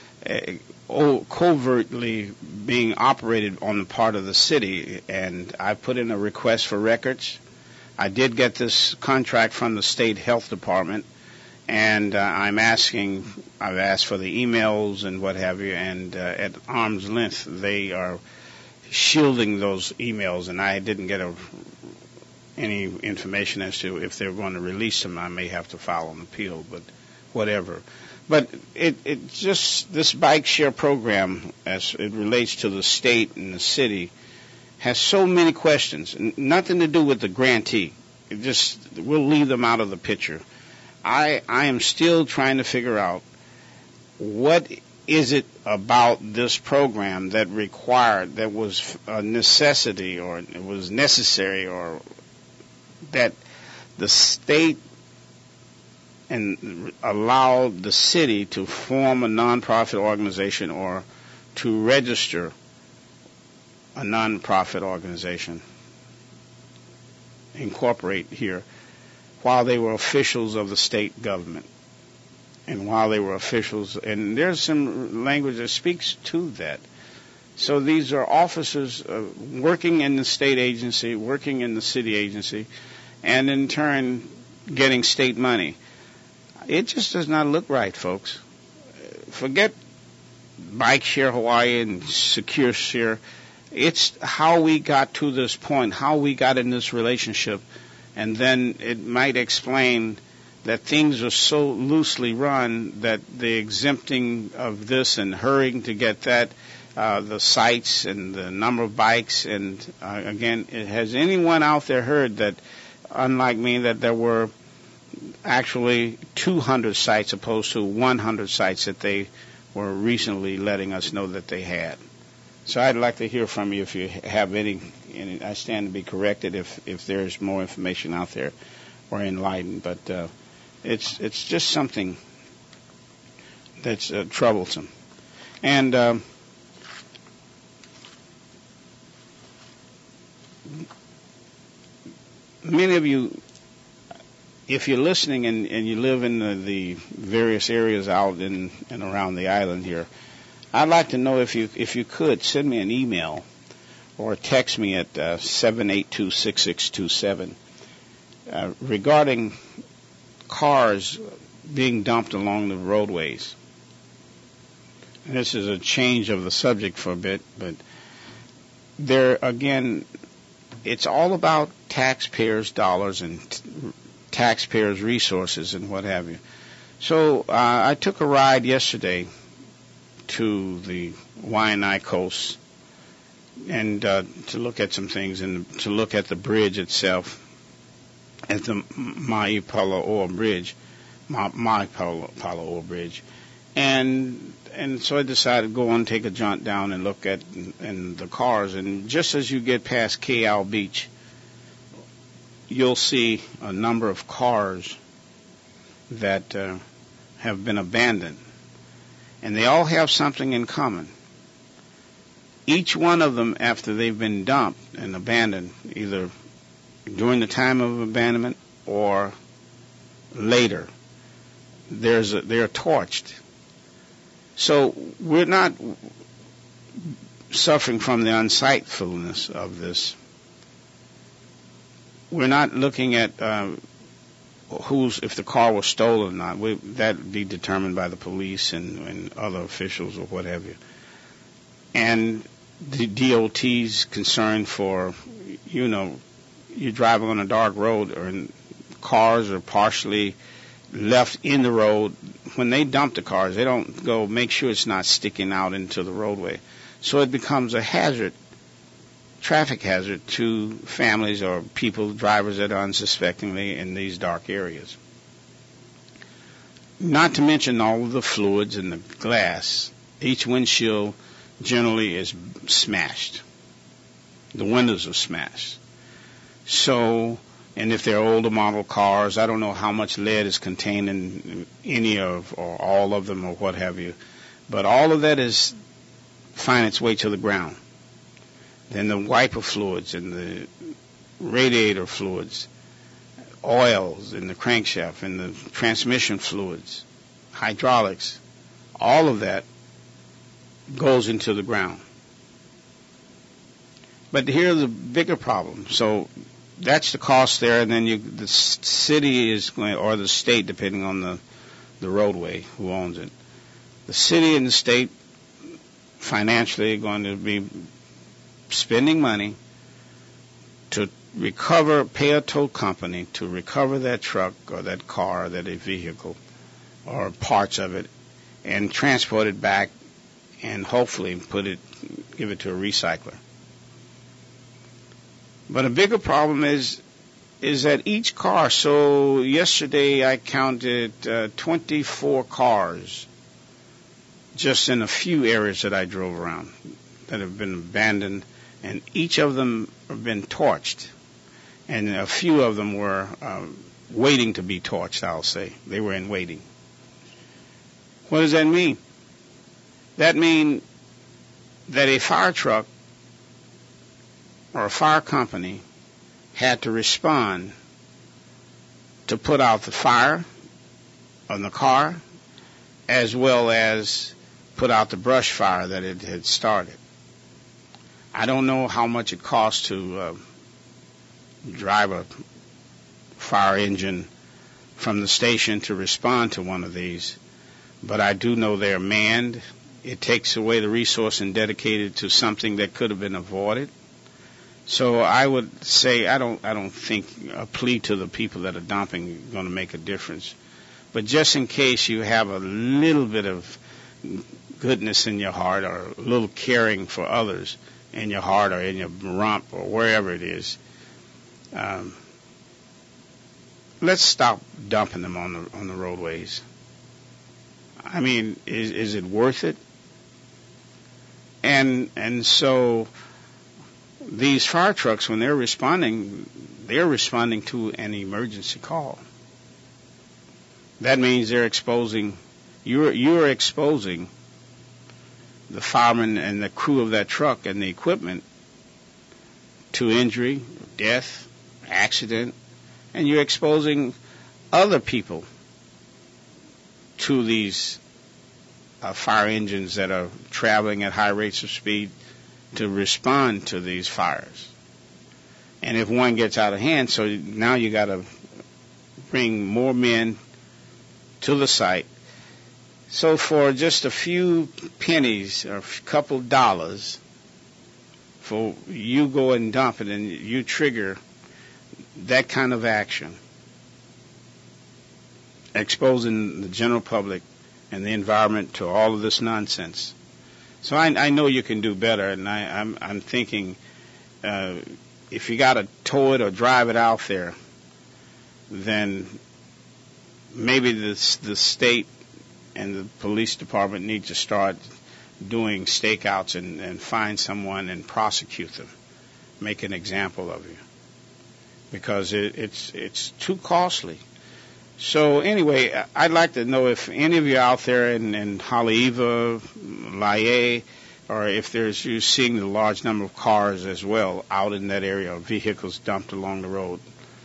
covertly being operated on the part of the city. And I put in a request for records. I did get this contract from the state health department, and I've asked for the emails and what have you, and at arm's length they are shielding those emails, and I didn't get any information as to if they're going to release them. I may have to file an appeal, but whatever. But it just, this bike share program, as it relates to the state and the city, has so many questions. Nothing to do with the grantee. We'll leave them out of the picture. I am still trying to figure out what is it about this program that was a necessity, or it was necessary, or that the state and allowed the city to form a nonprofit organization or to register a nonprofit organization, incorporate here, while they were officials of the state government. And while they were officials, and there's some language that speaks to that. So these are officers working in the state agency, working in the city agency, and in turn getting state money. It just does not look right, folks. Forget Bike Share Hawaii and Secure Share. It's how we got to this point, how we got in this relationship, and then it might explain that things are so loosely run that the exempting of this and hurrying to get that, the sites and the number of bikes, and again, has anyone out there heard that, unlike me, that there were actually 200 sites opposed to 100 sites that they were recently letting us know that they had? So I'd like to hear from you if you have any, and I stand to be corrected if there's more information out there or enlightened, but it's just something that's troublesome. And many of you, if you're listening and you live in the various areas out in and around the island here, I'd like to know if you could send me an email or text me at 782-6627 regarding cars being dumped along the roadways. And this is a change of the subject for a bit, but there again, it's all about taxpayers' dollars and taxpayers' resources and what have you. So I took a ride yesterday to the Waianae coast and to look at some things and to look at the bridge itself, at the Maipaloa Bridge, Maipaloa Bridge, and so I decided to go and take a jaunt down and look at and the cars. And just as you get past Ka'au Beach, you'll see a number of cars that have been abandoned, and they all have something in common. Each one of them, after they've been dumped and abandoned, either during the time of abandonment or later, they're torched. So we're not suffering from the unsightfulness of this. We're not looking at if the car was stolen or not. That would be determined by the police and other officials or what have you. And the DOT's concerned for, you're driving on a dark road or cars are partially left in the road. When they dump the cars, they don't go make sure it's not sticking out into the roadway. So it becomes a hazard, traffic hazard to families or people, drivers that are unsuspectingly in these dark areas. Not to mention all of the fluids and the glass. Each windshield generally is smashed. The windows are smashed. So, and if they're older model cars, I don't know how much lead is contained in any of or all of them or what have you, but all of that is find its way to the ground. Then the wiper fluids and the radiator fluids, oils in the crankshaft and the transmission fluids, hydraulics, all of that goes into the ground. But here's the bigger problem. So that's the cost there, and then the city is going, or the state, depending on the roadway, who owns it. The city and the state financially are going to be spending money to pay a tow company to recover that truck or that car or that vehicle or parts of it and transport it back and hopefully give it to a recycler. But a bigger problem is that each car, so yesterday I counted 24 cars just in a few areas that I drove around that have been abandoned, and each of them have been torched. And a few of them were waiting to be torched, I'll say. They were in waiting. What does that mean? That means that a fire truck or a fire company had to respond to put out the fire on the car as well as put out the brush fire that it had started. I don't know how much it costs to drive a fire engine from the station to respond to one of these, but I do know they're manned. It takes away the resource and dedicated to something that could have been avoided. So I would say I don't think a plea to the people that are dumping is going to make a difference. But just in case you have a little bit of goodness in your heart or a little caring for others in your heart or in your rump or wherever it is, let's stop dumping them on the roadways. I mean, is it worth it? And so these fire trucks, when they're responding to an emergency call. That means they're exposing, you're exposing the fireman and the crew of that truck and the equipment to injury, death, accident, and you're exposing other people to these fire engines that are traveling at high rates of speed to respond to these fires. And if one gets out of hand, so now you got to bring more men to the site. So for just a few pennies or a couple dollars, for you go and dump it and you trigger that kind of action, exposing the general public and the environment to all of this nonsense. So I know you can do better, and I'm thinking if you got to tow it or drive it out there, then maybe the state and the police department need to start doing stakeouts and find someone and prosecute them, make an example of you, because it's too costly. So anyway, I'd like to know if any of you out there in Haleiwa, Laie, or if you're seeing the large number of cars as well out in that area, or vehicles dumped along the road.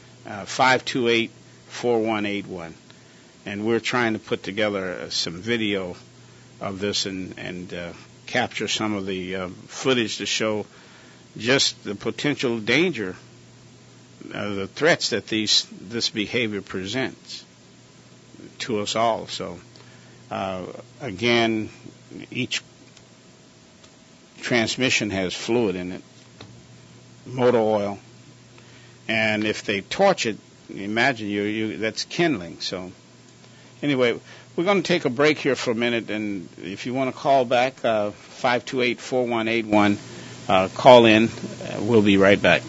528-4181. And we're trying to put together some video of this and capture some of the footage to show just the potential danger the threats that this behavior presents to us all. So, again, each transmission has fluid in it, motor oil, and if they torch it, imagine that's kindling. So, anyway, we're going to take a break here for a minute, and if you want to call back, 528-4181, call in. We'll be right back.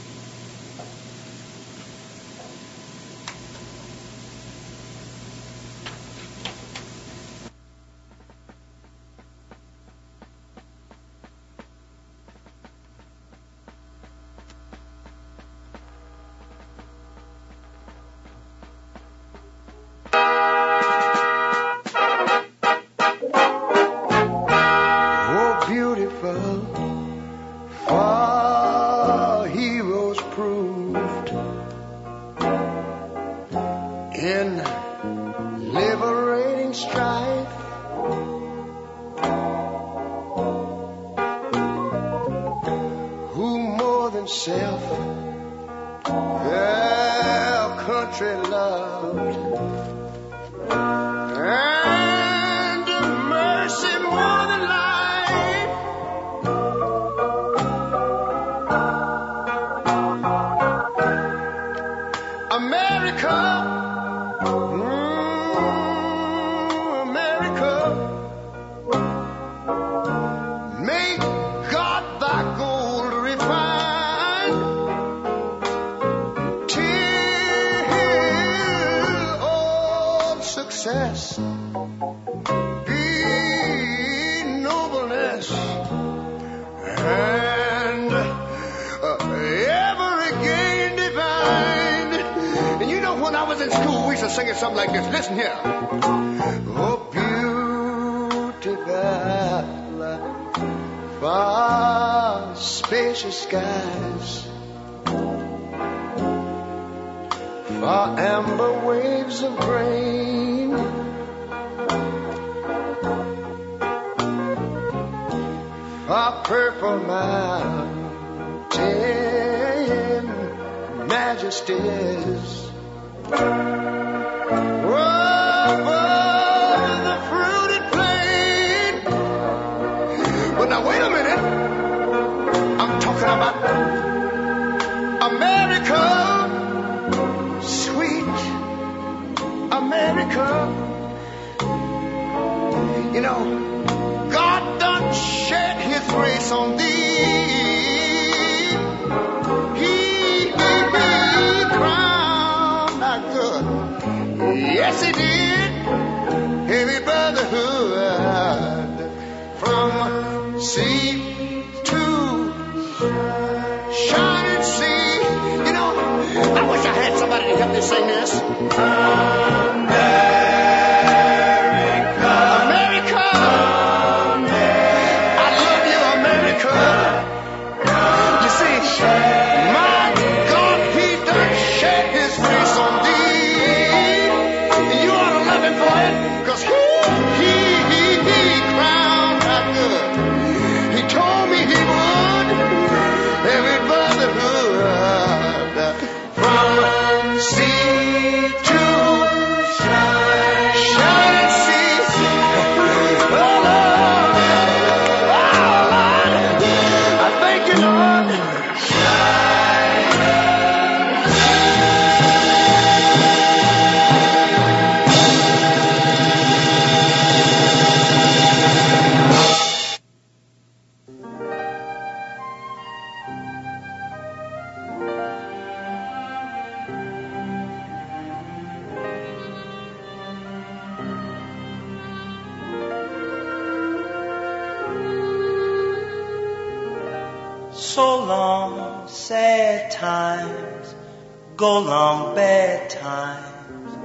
So long, sad times, go long, bad times.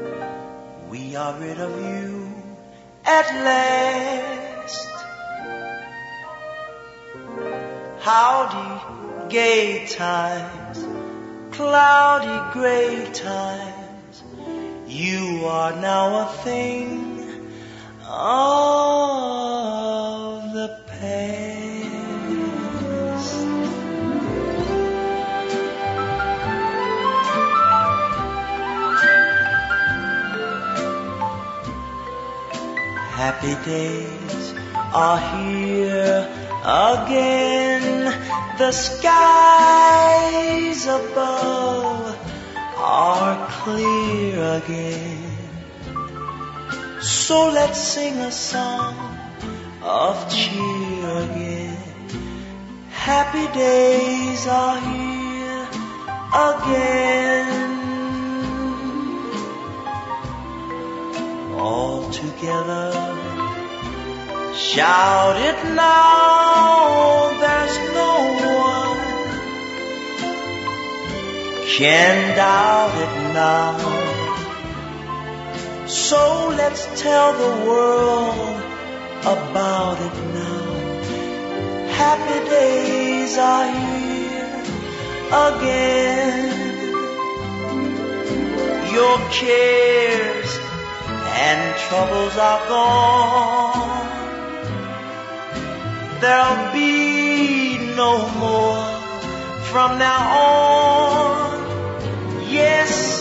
We are rid of you at last. Howdy, gay times, cloudy, gray times. You are now a thing of the past. Happy days are here again. The skies above are clear again. So let's sing a song of cheer again. Happy days are here again. All together, shout it now. There's no one can doubt it now. So let's tell the world about it now. Happy days are here again. Your cares and troubles are gone. There'll be no more from now on. Yes,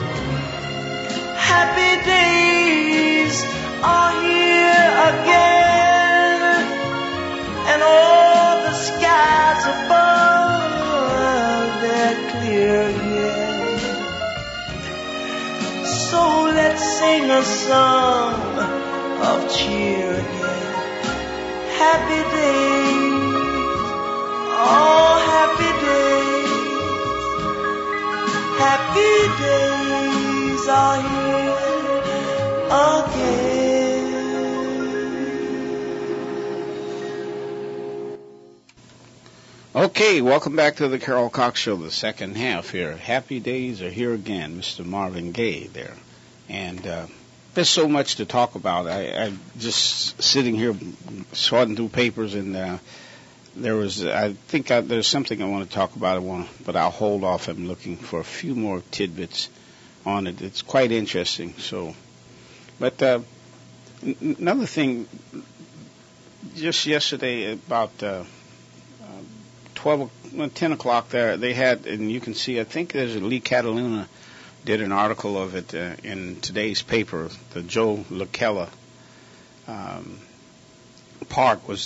happy days are here again. And all the skies above, they're clear again. So let's sing a song of cheer again. Happy days, oh happy days are here again. Okay, welcome back to the Carol Cox Show, the second half here. Happy days are here again, Mr. Marvin Gaye there. And there's so much to talk about. I just sitting here sorting through papers, and there's something I want to talk about, but I'll hold off. I'm looking for a few more tidbits on it. It's quite interesting. So, but another thing, just yesterday about 10 o'clock there, they had, and you can see, I think there's Lee Cataluna did an article of it in today's paper. The Joe LaKella Park was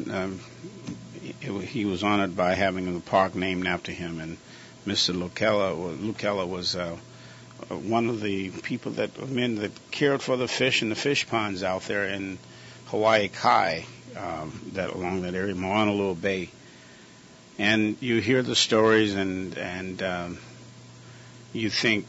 he was honored by having the park named after him, and Mr. LaKella was one of the men that cared for the fish in the fish ponds out there in Hawaii Kai, that along that area, Moanalua Bay. And you hear the stories, and you think,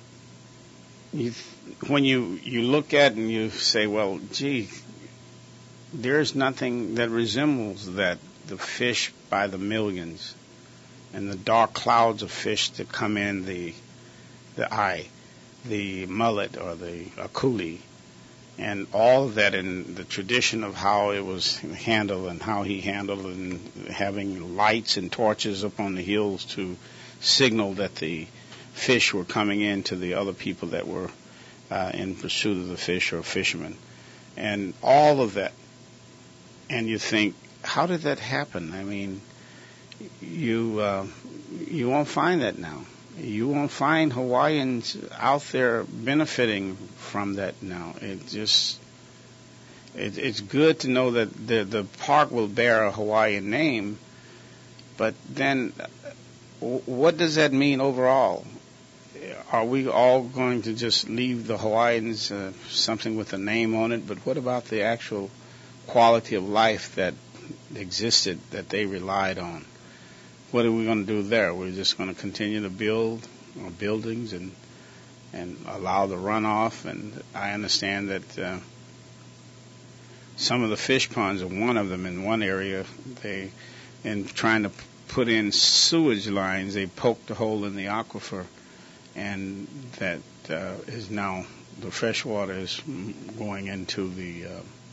when you look at it and you say, well, gee, there's nothing that resembles that, the fish by the millions and the dark clouds of fish that come in the eye, the mullet or the akuli, and all of that in the tradition of how it was handled and how he handled it, and having lights and torches up on the hills to signal that the fish were coming in to the other people that were in pursuit of the fish or fishermen, and all of that. And you think, how did that happen? I mean, you won't find that now. You won't find Hawaiians out there benefiting from that now. It's good to know that the park will bear a Hawaiian name, but then what does that mean overall? Are we all going to just leave the Hawaiians something with a name on it? But what about the actual quality of life that existed, that they relied on? What are we going to do there? We're just going to continue to build buildings and allow the runoff. And I understand that some of the fish ponds, one of them in one area, in trying to put in sewage lines, they poked a hole in the aquifer, and that is now the fresh water is going into the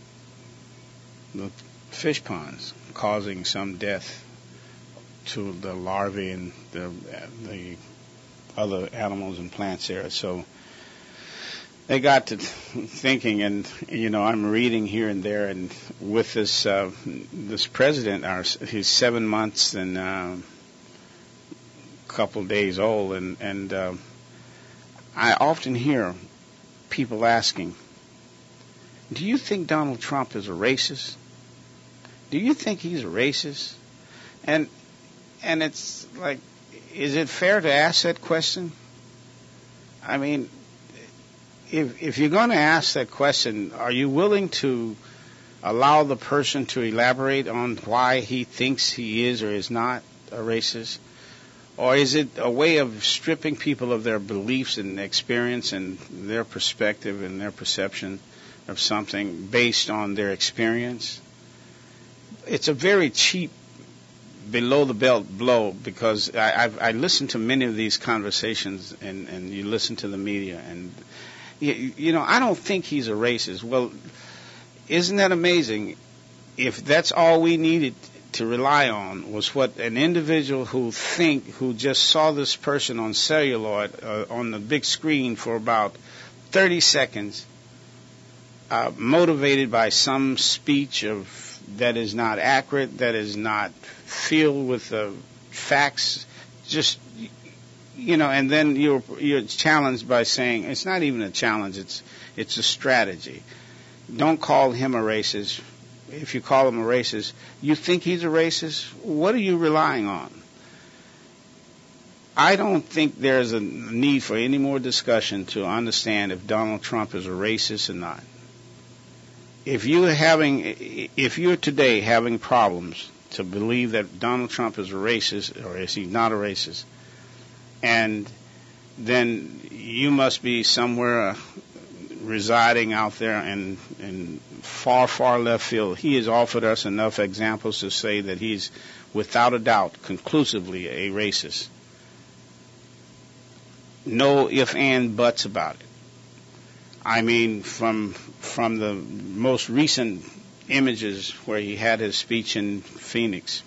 fish ponds, causing some death to the larvae and the other animals and plants there. So they got to thinking, and I'm reading here and there, and with this president, he's 7 months and a couple days old, and I often hear people asking, Do you think Donald Trump is a racist? Do you think he's a racist? And it's like, is it fair to ask that question? I mean, if you're going to ask that question, are you willing to allow the person to elaborate on why he thinks he is or is not a racist? Or is it a way of stripping people of their beliefs and experience and their perspective and their perception of something based on their experience? It's a very cheap, below-the-belt blow, because I listened to many of these conversations, and you listen to the media, and, you know, I don't think he's a racist. Well, isn't that amazing? If that's all we needed to rely on was what an individual who just saw this person on celluloid on the big screen for about 30 seconds, motivated by some speech that is not accurate, that is not filled with facts, just, you know, and then you're challenged by saying it's not even a challenge, it's a strategy. Don't call him a racist. If you call him a racist, you think he's a racist? What are you relying on? I don't think there's a need for any more discussion to understand if Donald Trump is a racist or not. If you're today having problems to believe that Donald Trump is a racist or is he not a racist, and then you must be somewhere residing out there in far, far left field. He has offered us enough examples to say that he's, without a doubt, conclusively a racist. No ifs, and buts about it. I mean, from the most recent images where he had his speech in Phoenix,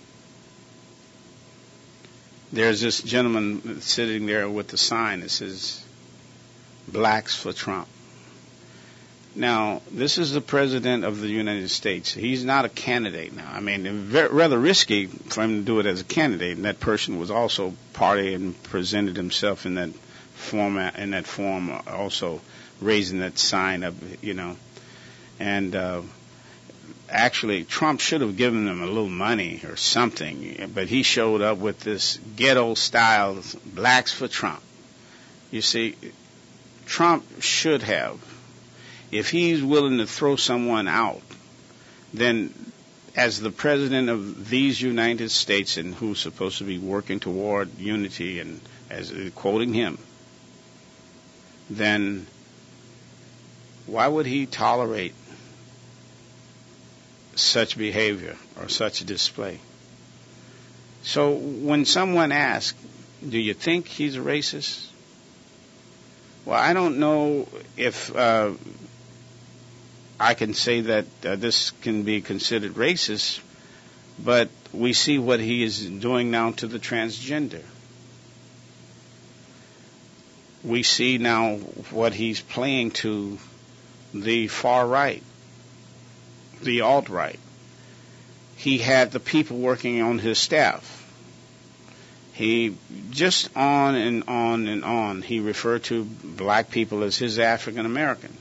there's this gentleman sitting there with the sign that says, "Blacks for Trump." Now, this is the President of the United States. He's not a candidate now. I mean, rather risky for him to do it as a candidate, and that person was also party and presented himself in that form, also raising that sign up, you know. And actually, Trump should have given them a little money or something, but he showed up with this ghetto-style "Blacks for Trump." You see, Trump should have. If he's willing to throw someone out, then as the president of these United States, and who's supposed to be working toward unity, and as quoting him, then why would he tolerate such behavior or such a display? So when someone asks, do you think he's a racist? Well, I don't know if I can say that this can be considered racist, but we see what he is doing now to the transgender. We see now what he's playing to the far right, the alt-right. He had the people working on his staff. He just on and on and on. He referred to black people as his African American.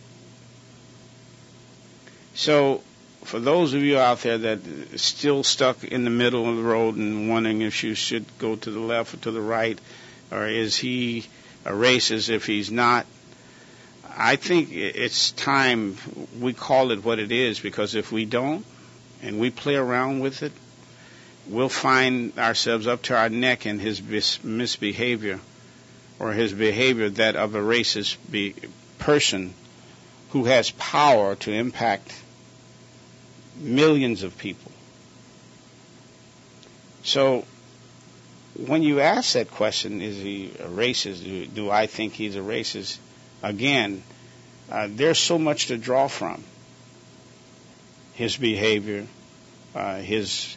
So for those of you out there that are still stuck in the middle of the road and wondering if you should go to the left or to the right, or is he a racist if he's not, I think it's time we call it what it is, because if we don't and we play around with it, we'll find ourselves up to our neck in his misbehavior, or his behavior that of a racist person who has power to impact millions of people. So when you ask that question, is he a racist? Do I think he's a racist? Again, there's so much to draw from. His behavior, his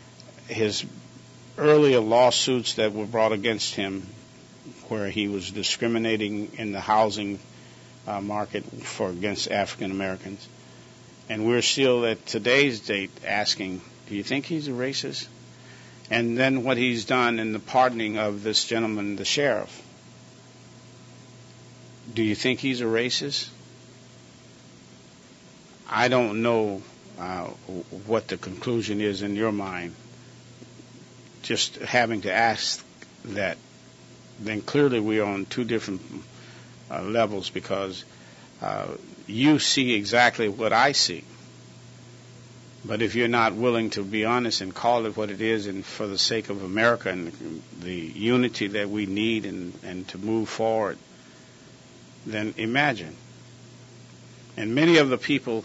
earlier lawsuits that were brought against him, where he was discriminating in the housing market against African Americans. And we're still at today's date asking, do you think he's a racist? And then what he's done in the pardoning of this gentleman, the sheriff. Do you think he's a racist? I don't know what the conclusion is in your mind. Just having to ask that, then clearly we are on two different levels, because you see exactly what I see. But if you're not willing to be honest and call it what it is, and for the sake of America and the unity that we need and to move forward, then imagine. And many of the people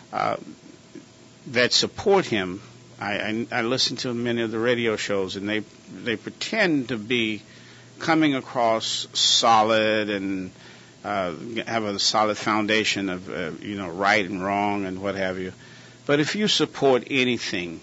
that support him, I listen to many of the radio shows, and they pretend to be coming across solid and have a solid foundation of right and wrong and what have you. But if you support anything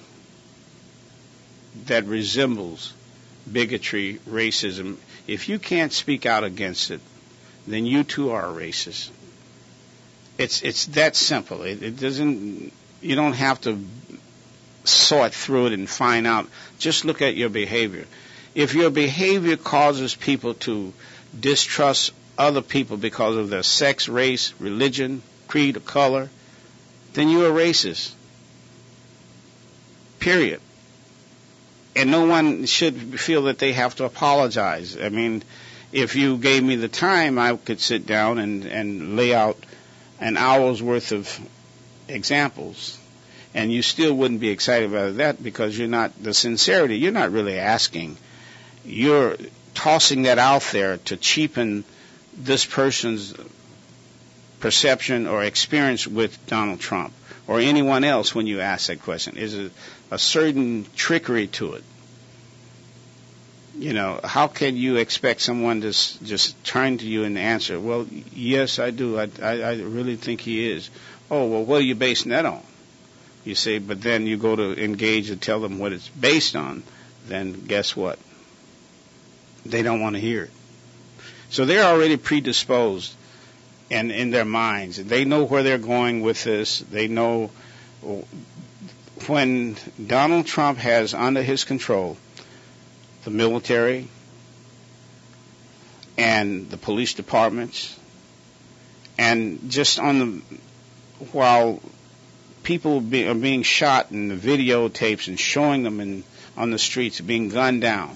that resembles bigotry, racism, if you can't speak out against it, then you too are a racist. It's that simple. It doesn't. You don't have to sort through it and find out. Just look at your behavior. If your behavior causes people to distrust other people because of their sex, race, religion, creed, or color, then you're a racist. Period. And no one should feel that they have to apologize. I mean, if you gave me the time, I could sit down and lay out an hour's worth of examples, and you still wouldn't be excited about that, because you're not, the sincerity, you're not really asking. You're tossing that out there to cheapen this person's perception or experience with Donald Trump or anyone else when you ask that question. Is it a certain trickery to it? How can you expect someone to just turn to you and answer, well, yes, I do. I really think he is. Oh, well, what are you basing that on? You say, but then you go to engage and tell them what it's based on, then guess what? They don't want to hear it. So they're already predisposed and in their minds. They know where they're going with this. They know when Donald Trump has under his control the military and the police departments, and just while people are being shot in the videotapes and showing them on the streets being gunned down,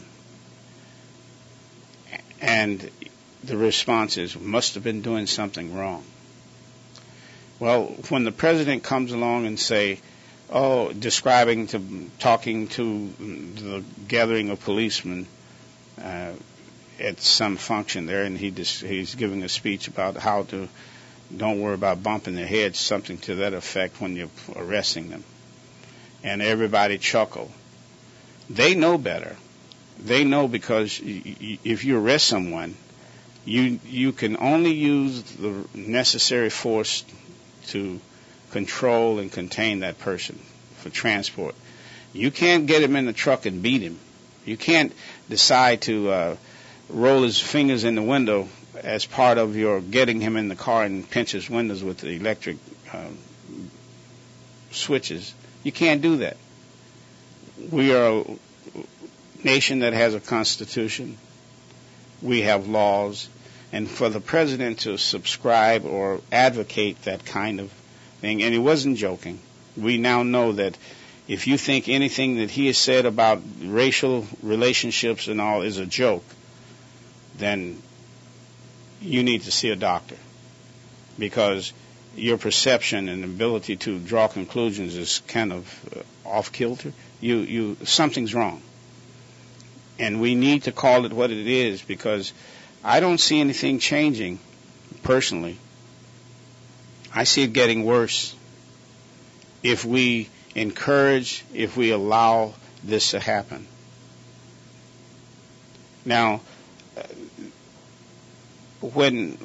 and the response is, must have been doing something wrong. Well, when the president comes along and say, talking to the gathering of policemen at some function there, and he's giving a speech about how to don't worry about bumping their heads, something to that effect when you're arresting them. And everybody chuckled. They know better. They know, because if you arrest someone, you can only use the necessary force to control and contain that person for transport. You can't get him in the truck and beat him. You can't decide to roll his fingers in the window as part of your getting him in the car and pinch his windows with the electric switches. You can't do that. We are a nation that has a constitution. We have laws. And for the president to subscribe or advocate that kind of thing, and he wasn't joking. We now know that if you think anything that he has said about racial relationships and all is a joke, then you need to see a doctor, because your perception and ability to draw conclusions is kind of off kilter. Something's wrong, and we need to call it what it is, because I don't see anything changing personally. I see it getting worse if we encourage, if we allow this to happen. Now, when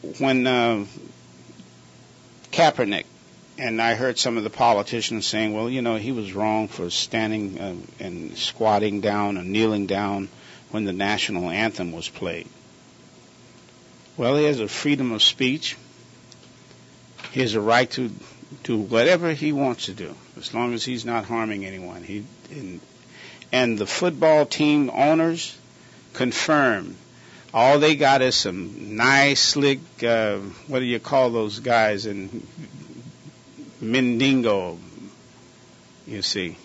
Kaepernick, and I heard some of the politicians saying, well, he was wrong for standing and squatting down and kneeling down when the national anthem was played. Well, he has a freedom of speech. He has a right to do whatever he wants to do, as long as he's not harming anyone. And the football team owners confirm all they got is some nice, slick, what do you call those guys in Mendingo, you see.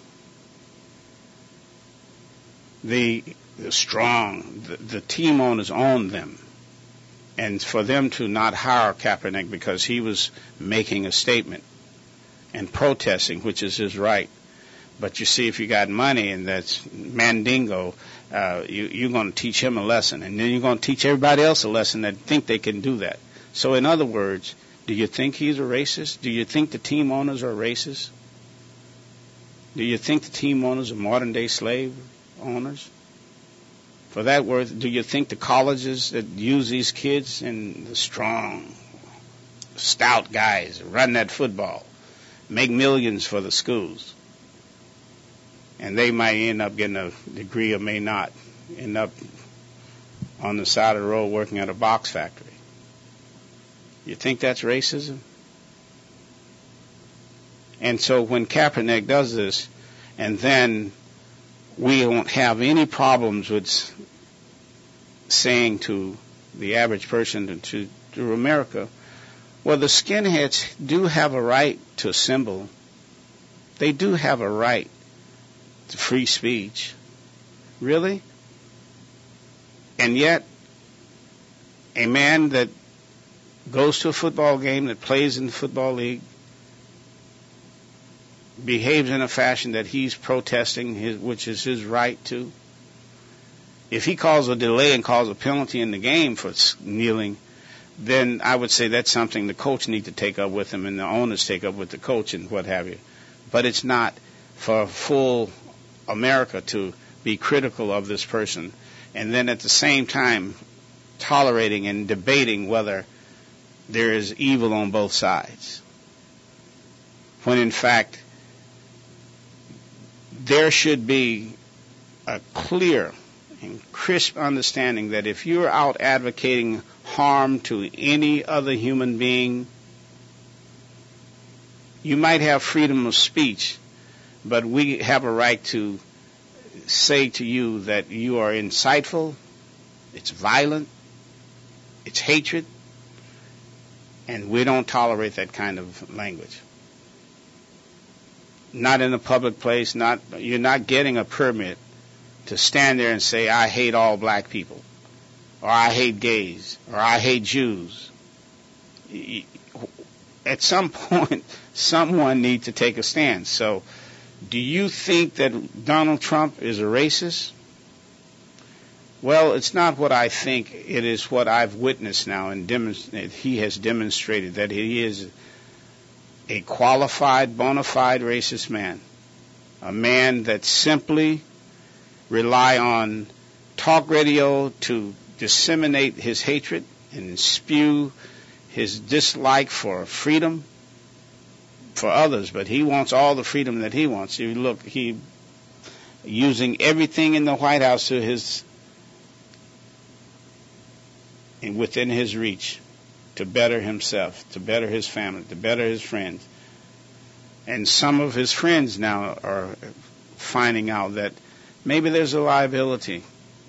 The strong, the team owners owned them. And for them to not hire Kaepernick because he was making a statement and protesting, which is his right. But you see, if you got money and that's Mandingo, you're going to teach him a lesson. And then you're going to teach everybody else a lesson that think they can do that. So in other words, do you think he's a racist? Do you think the team owners are racist? Do you think the team owners are modern-day slave owners? For that word, do you think the colleges that use these kids and the strong, stout guys run that football, make millions for the schools, and they might end up getting a degree or may not, end up on the side of the road working at a box factory? You think that's racism? And so when Kaepernick does this, and then we won't have any problems with saying to the average person, to America, well, the skinheads do have a right to assemble. They do have a right to free speech. Really? And yet, a man that goes to a football game, that plays in the football league, behaves in a fashion that he's protesting, which is his right to. If he calls a delay and calls a penalty in the game for kneeling, then I would say that's something the coach needs to take up with him and the owners take up with the coach and what have you. But it's not for full America to be critical of this person and then at the same time tolerating and debating whether there is evil on both sides. When in fact, there should be a clear and crisp understanding that if you're out advocating harm to any other human being, you might have freedom of speech, but we have a right to say to you that you are insightful, it's violent, it's hatred, and we don't tolerate that kind of language. Not in a public place, you're not getting a permit to stand there and say, I hate all black people, or I hate gays, or I hate Jews. At some point, someone needs to take a stand. So, do you think that Donald Trump is a racist? Well, it's not what I think. It is what I've witnessed now and he has demonstrated that he is a qualified, bona fide racist man. A man that simply rely on talk radio to disseminate his hatred and spew his dislike for freedom for others, but he wants all the freedom that he wants. You look, he using everything in the White House to his and within his reach to better himself, to better his family, to better his friends. And some of his friends now are finding out that maybe there's a liability.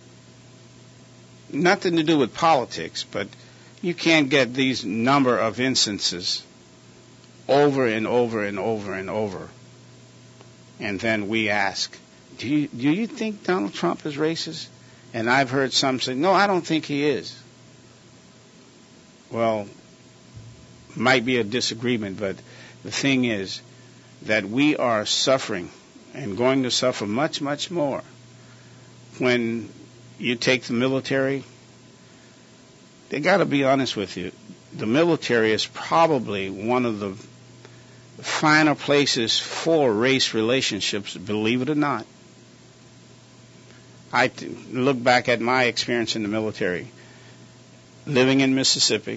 Nothing to do with politics, but you can't get these number of instances over and over and over and over. And then we ask, do you think Donald Trump is racist? And I've heard some say, no, I don't think he is. Well, might be a disagreement, but the thing is that we are suffering and going to suffer much, much more when you take the military. They got to be honest with you. The military is probably one of the finer places for race relationships, believe it or not. I look back at my experience in the military. Living in Mississippi,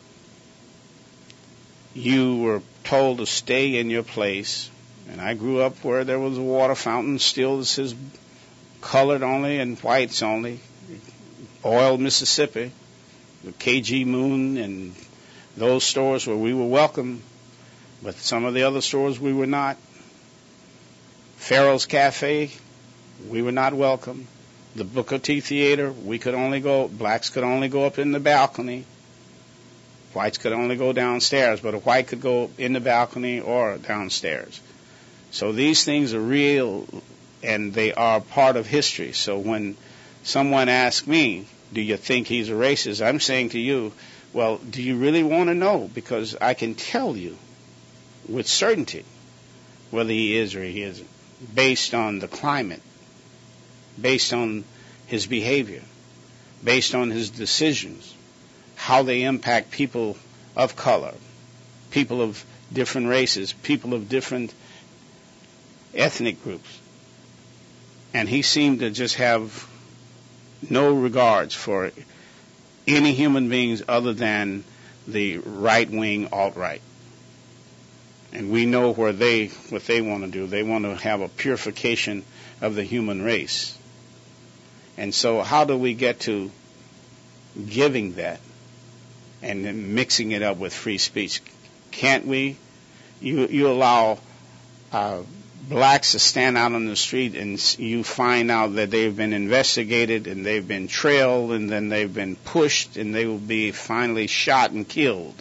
you were told to stay in your place. And I grew up where there was a water fountain still that says colored only and whites only. Oil, Mississippi, the KG Moon and those stores where we were welcome, but some of the other stores we were not. Pharaoh's Cafe, we were not welcome. The Booker T Theater, blacks could only go up in the balcony. Whites could only go downstairs, but a white could go in the balcony or downstairs. So these things are real, and they are part of history. So when someone asks me, do you think he's a racist? I'm saying to you, well, do you really want to know? Because I can tell you with certainty whether he is or he isn't, based on the climate, based on his behavior, based on his decisions, how they impact people of color, people of different races, people of different ethnic groups. And he seemed to just have no regards for any human beings other than the right-wing alt-right. And we know what they want to do. They want to have a purification of the human race. And so how do we get to giving that and then mixing it up with free speech? Can't we? You allow blacks to stand out on the street and you find out that they've been investigated and they've been trailed and then they've been pushed and they will be finally shot and killed.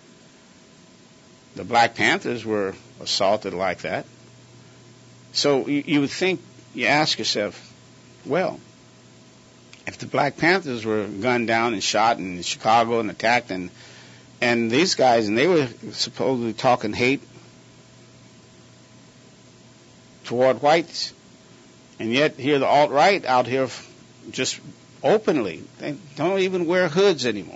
The Black Panthers were assaulted like that. So you would think, you ask yourself, well, if the Black Panthers were gunned down and shot in Chicago and attacked and these guys, and they were supposedly talking hate toward whites, and yet here the alt-right out here just openly, they don't even wear hoods anymore.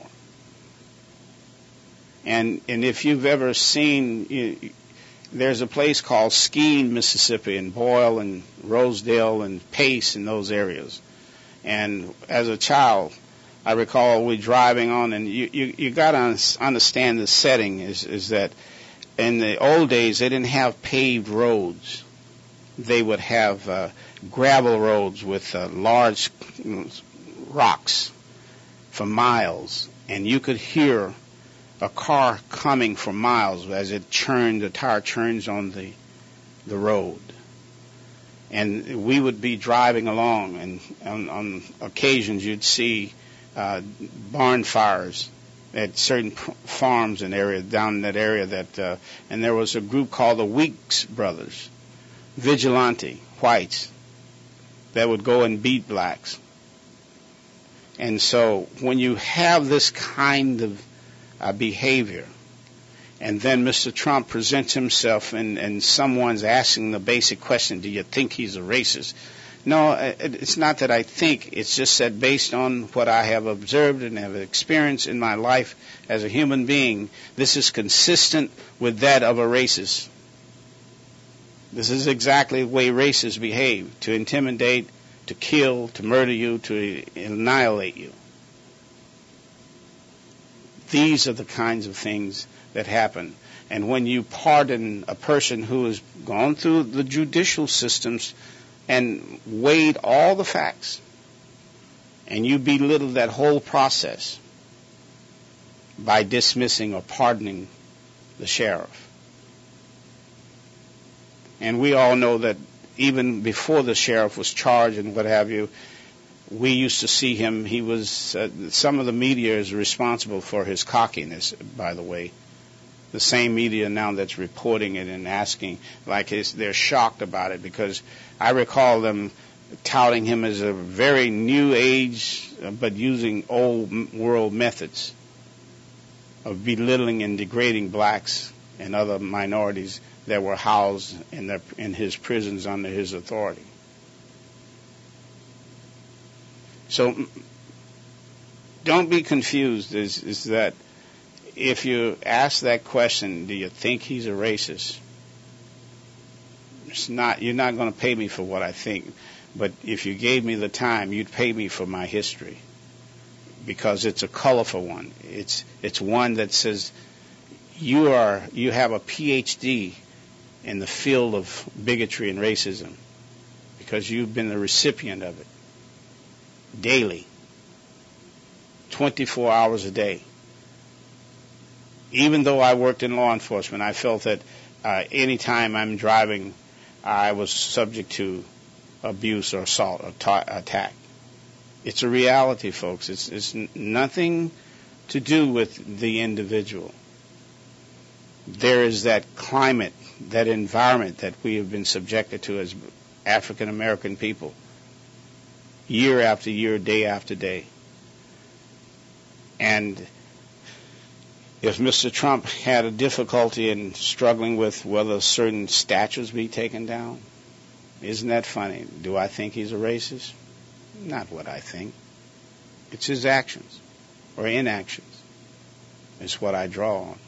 And if you've ever seen, there's a place called Skeene, Mississippi, and Boyle and Rosedale and Pace in those areas. And as a child, I recall we driving on, and you got to understand the setting is that in the old days they didn't have paved roads. They would have gravel roads with large rocks for miles, and you could hear a car coming for miles as it churned, the tire churns on the road. And we would be driving along, and on occasions you'd see barn fires at certain farms and area down in that area that, and there was a group called the Weeks Brothers, vigilante whites that would go and beat blacks. And so when you have this kind of behavior, and then Mr. Trump presents himself and someone's asking the basic question, do you think he's a racist? No, it's not that I think. It's just that based on what I have observed and have experienced in my life as a human being, this is consistent with that of a racist. This is exactly the way racists behave, to intimidate, to kill, to murder you, to annihilate you. These are the kinds of things that happen. And when you pardon a person who has gone through the judicial systems and weighed all the facts, and you belittle that whole process by dismissing or pardoning the sheriff. And we all know that even before the sheriff was charged and what have you, we used to see him. He was, some of the media is responsible for his cockiness, by the way. The same media now that's reporting it and asking, like they're shocked about it, because I recall them touting him as a very new age, but using old world methods of belittling and degrading blacks and other minorities that were housed in his prisons under his authority. So don't be confused, is that if you ask that question, do you think he's a racist? It's not, you're not going to pay me for what I think, but if you gave me the time, you'd pay me for my history, because it's a colorful one. It's one that says you have a PhD in the field of bigotry and racism, because you've been the recipient of it daily, 24 hours a day. Even though I worked in law enforcement, I felt that any time I'm driving, I was subject to abuse or assault or attack. It's a reality, folks. It's nothing to do with the individual. There is that climate, that environment that we have been subjected to as African American people, year after year, day after day. And if Mr. Trump had a difficulty in struggling with whether certain statues be taken down, isn't that funny? Do I think he's a racist? Not what I think. It's his actions or inactions. It's what I draw on.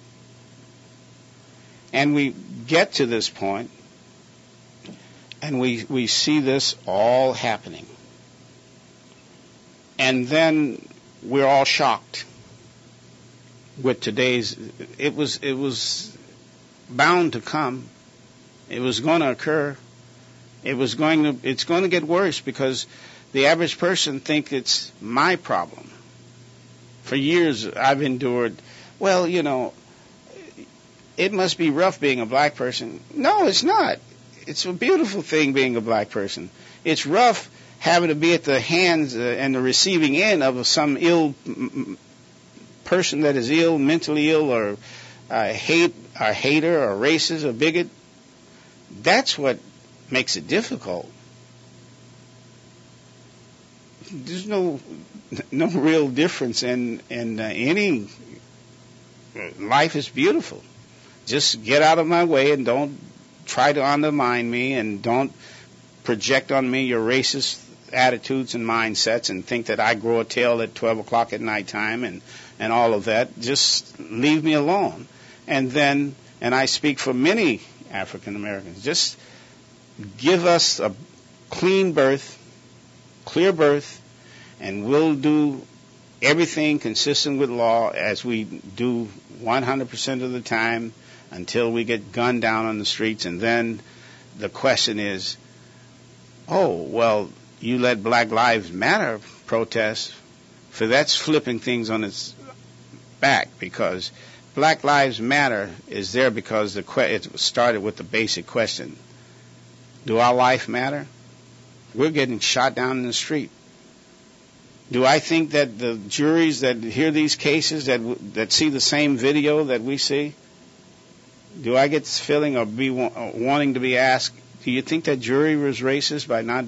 And we get to this point, and we see this all happening. And then we're all shocked with today's. It was bound to come. It was going to occur. It's going to get worse because the average person thinks it's my problem. For years I've endured, well, you know, it must be rough being a black person. No, it's not. It's a beautiful thing being a black person. It's rough having to be at the hands and the receiving end of some ill person that is ill, mentally ill, or hater, or racist, or bigot. That's what makes it difficult. There's no real difference in any. Life is beautiful. Just get out of my way and don't try to undermine me, and don't project on me your racist attitudes and mindsets and think that I grow a tail at 12 o'clock at nighttime and all of that. Just leave me alone. And then, and I speak for many African Americans, just give us a clean birth, clear birth, and we'll do everything consistent with law as we do 100% of the time until we get gunned down on the streets. And then the question is, oh, well, you let Black Lives Matter protest, for that's flipping things on its back, because Black Lives Matter is there because it started with the basic question, do our life matter? We're getting shot down in the street. Do I think that the juries that hear these cases, that see the same video that we see, do I get this feeling or be wanting to be asked, do you think that jury was racist by not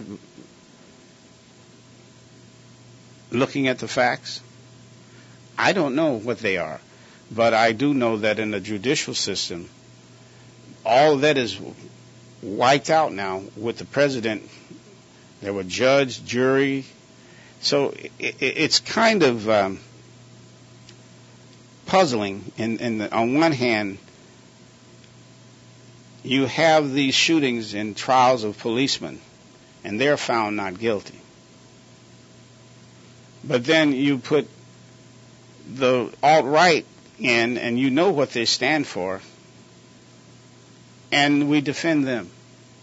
looking at the facts? I don't know what they are, but I do know that in the judicial system, all of that is wiped out now with the president. There were judge, jury. So it's kind of puzzling. On one hand, you have these shootings and trials of policemen, and they're found not guilty. But then you put the alt-right in, and you know what they stand for, and we defend them.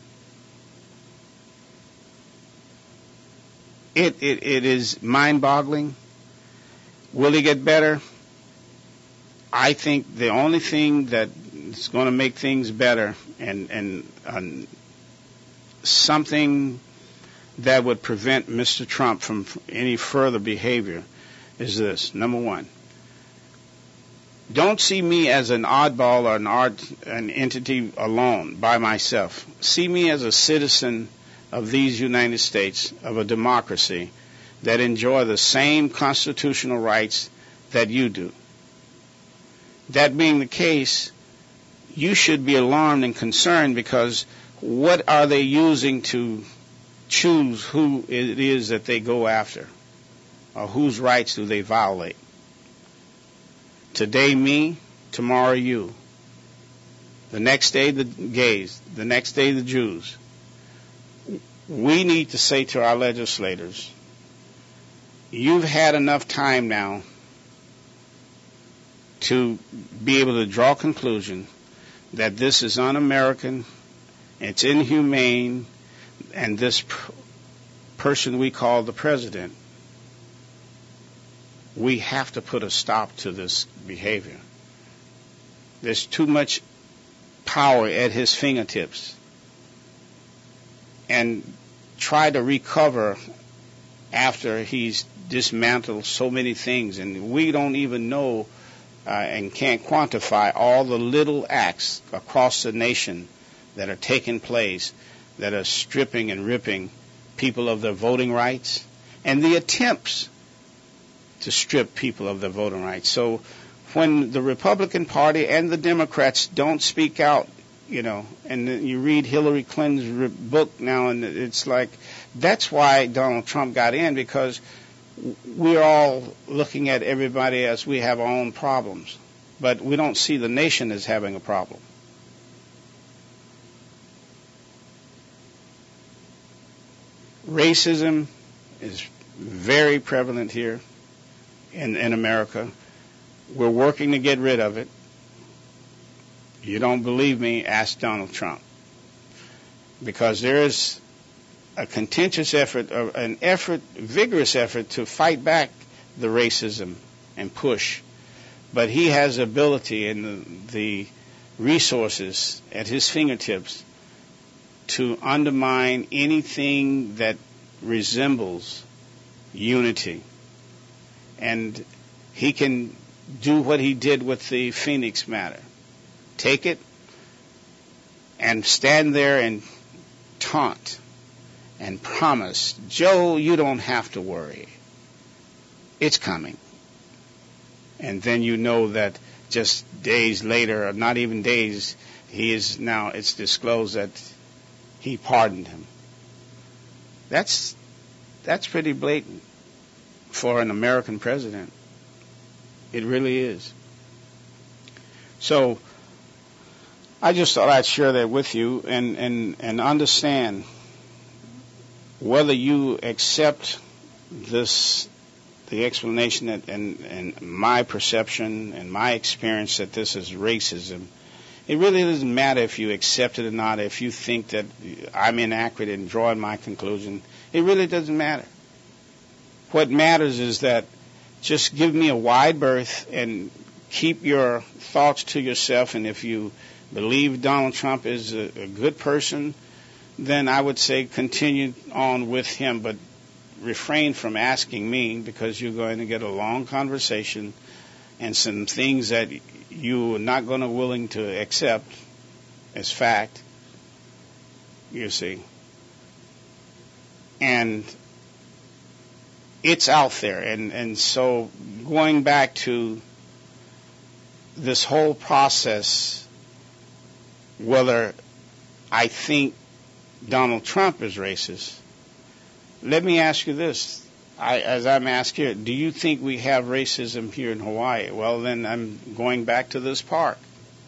It is mind-boggling. Will it get better? I think the only thing that is going to make things better and something that would prevent Mr. Trump from any further behavior is this. Number one, don't see me as an oddball or an entity alone by myself. See me as a citizen of these United States, of a democracy that enjoy the same constitutional rights that you do. That being the case, you should be alarmed and concerned, because what are they using to choose who it is that they go after, or whose rights do they violate? Today me, tomorrow you. The next day the gays, the next day the Jews. We need to say to our legislators, you've had enough time now to be able to draw a conclusion that this is un-American, it's inhumane, and this person we call the president, we have to put a stop to this behavior. There's too much power at his fingertips. And try to recover after he's dismantled so many things, and we don't even know and can't quantify all the little acts across the nation that are taking place that are stripping and ripping people of their voting rights, and the attempts to strip people of their voting rights. So when the Republican Party and the Democrats don't speak out, you know, and you read Hillary Clinton's book now, and it's like, that's why Donald Trump got in, because we're all looking at everybody as we have our own problems, but we don't see the nation as having a problem. Racism is very prevalent here in America. We're working to get rid of it. You don't believe me? Ask Donald Trump. Because there is a contentious effort, vigorous effort to fight back the racism and push. But he has the ability and the resources at his fingertips to undermine anything that resembles unity. And he can do what he did with the Phoenix matter. Take it and stand there and taunt and promise, Joe, you don't have to worry. It's coming. And then you know that just days later, or not even days, it's disclosed that he pardoned him. That's pretty blatant for an American president. It really is. So I just thought I'd share that with you and understand whether you accept the explanation and my perception and my experience that this is racism. It really doesn't matter if you accept it or not, if you think that I'm inaccurate in drawing my conclusion. It really doesn't matter. What matters is that just give me a wide berth and keep your thoughts to yourself. And if you believe Donald Trump is a good person, then I would say continue on with him, but refrain from asking me, because you're going to get a long conversation and some things that you are not going to willing to accept as fact, you see. And it's out there. And so going back to this whole process, whether I think Donald Trump is racist, let me ask you this. As I'm asked here, do you think we have racism here in Hawaii? Well, then I'm going back to this park.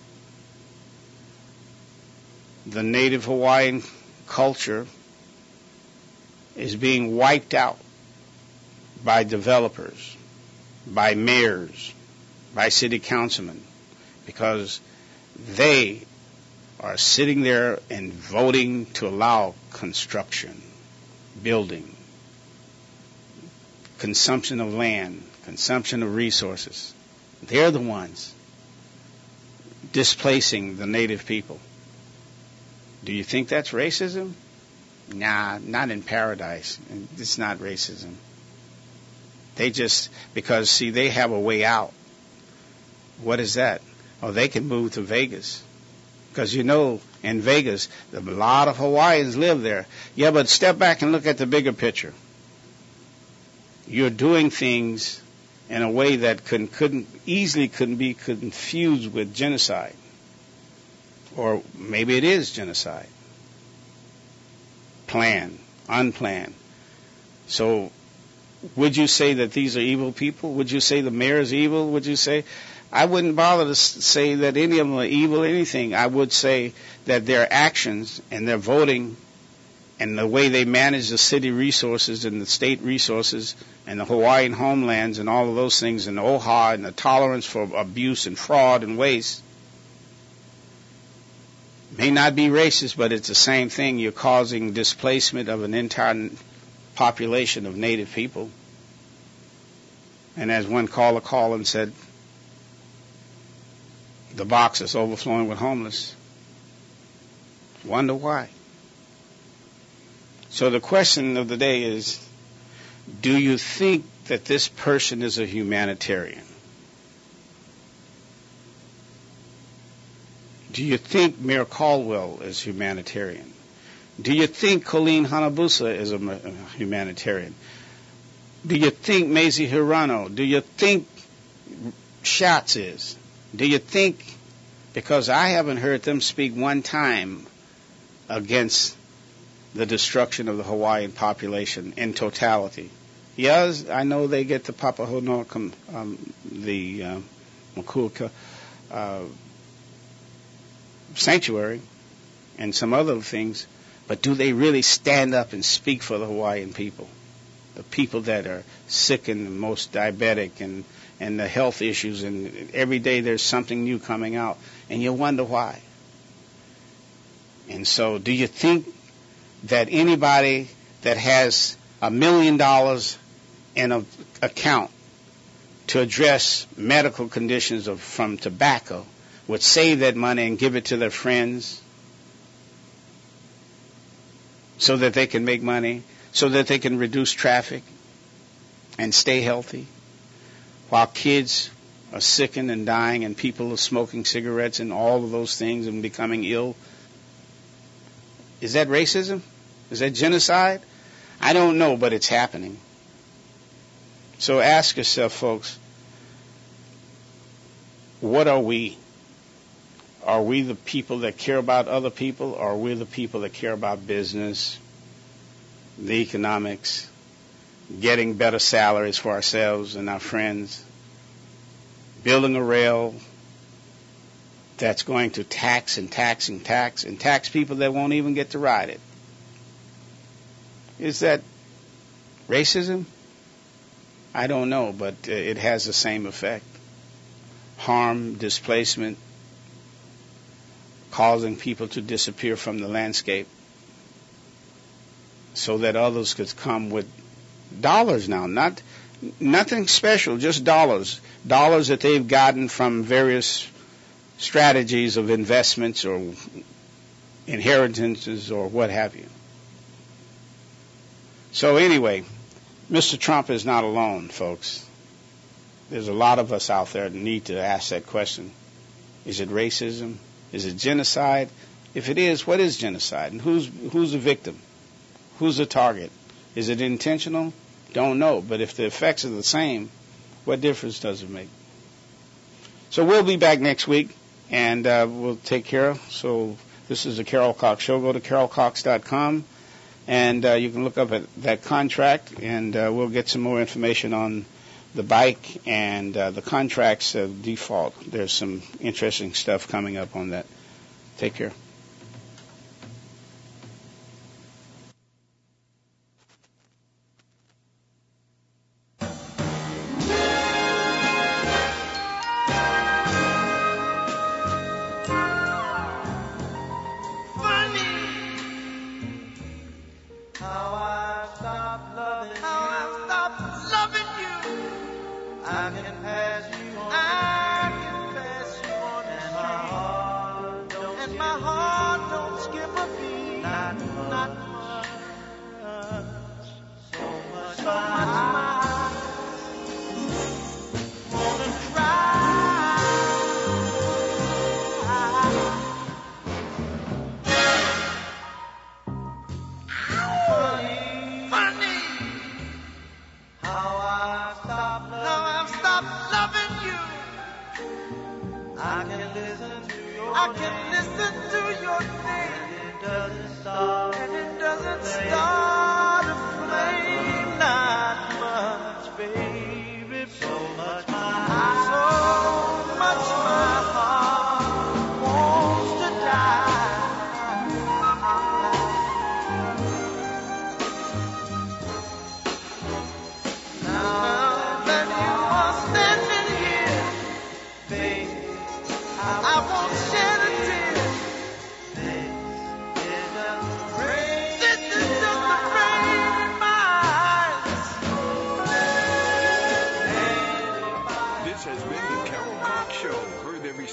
The native Hawaiian culture is being wiped out by developers, by mayors, by city councilmen, because they are sitting there and voting to allow construction, building, consumption of land, consumption of resources. They're the ones displacing the native people. Do you think that's racism? Nah, not in paradise. It's not racism. They just, because, see, they have a way out. What is that? Oh, they can move to Vegas. Because, you know, in Vegas, a lot of Hawaiians live there. Yeah, but step back and look at the bigger picture. You're doing things in a way that couldn't be confused with genocide. Or maybe it is genocide. Planned, unplanned. So would you say that these are evil people? Would you say the mayor is evil? Would you say? I wouldn't bother to say that any of them are evil or anything. I would say that their actions and their voting and the way they manage the city resources and the state resources and the Hawaiian homelands and all of those things and the OHA and the tolerance for abuse and fraud and waste may not be racist, but it's the same thing. You're causing displacement of an entire population of native people. And as one caller called and said, the box is overflowing with homeless. Wonder why. So the question of the day is, Do you think that this person is a humanitarian? Do you think Mayor Caldwell is humanitarian? Do you think Colleen Hanabusa is a humanitarian? Do you think Mazie Hirano? Do you think Schatz is? Do you think, because I haven't heard them speak one time against the destruction of the Hawaiian population in totality. Yes, I know they get the Papahonoka, the Makuka sanctuary and some other things, but do they really stand up and speak for the Hawaiian people? The people that are sick and most diabetic and the health issues, and every day there's something new coming out, and you wonder why. And so do you think that anybody that has $1 million in an account to address medical conditions from tobacco would save that money and give it to their friends so that they can make money, so that they can reduce traffic and stay healthy, while kids are sickened and dying and people are smoking cigarettes and all of those things and becoming ill? Is that racism? Is that genocide? I don't know, but it's happening. So ask yourself, folks, what are we? Are we the people that care about other people, or are we the people that care about business, the economics, getting better salaries for ourselves and our friends, building a rail that's going to tax and tax and tax and tax people that won't even get to ride it? Is that racism? I don't know, but it has the same effect. Harm, displacement, causing people to disappear from the landscape so that others could come with dollars now. Nothing special, just dollars. Dollars that they've gotten from various strategies of investments or inheritances or what have you. So anyway, Mr. Trump is not alone, folks. There's a lot of us out there that need to ask that question. Is it racism? Is it genocide? If it is, what is genocide? And who's the victim? Who's the target? Is it intentional? Don't know. But if the effects are the same, what difference does it make? So we'll be back next week, and we'll take care of. So this is the Carol Cox Show. Go to carolcox.com, and you can look up at that contract, and we'll get some more information on the bike and the contracts of default. There's some interesting stuff coming up on that. Take care. How I stopped loving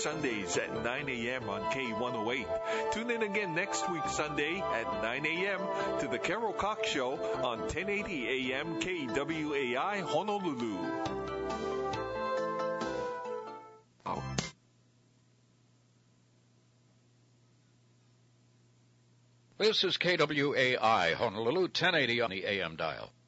Sundays at 9 a.m. on K108. Tune in again next week Sunday at 9 a.m. to the Carol Cox Show on 1080 a.m. KWAI Honolulu. This is KWAI Honolulu, 1080 on the AM dial.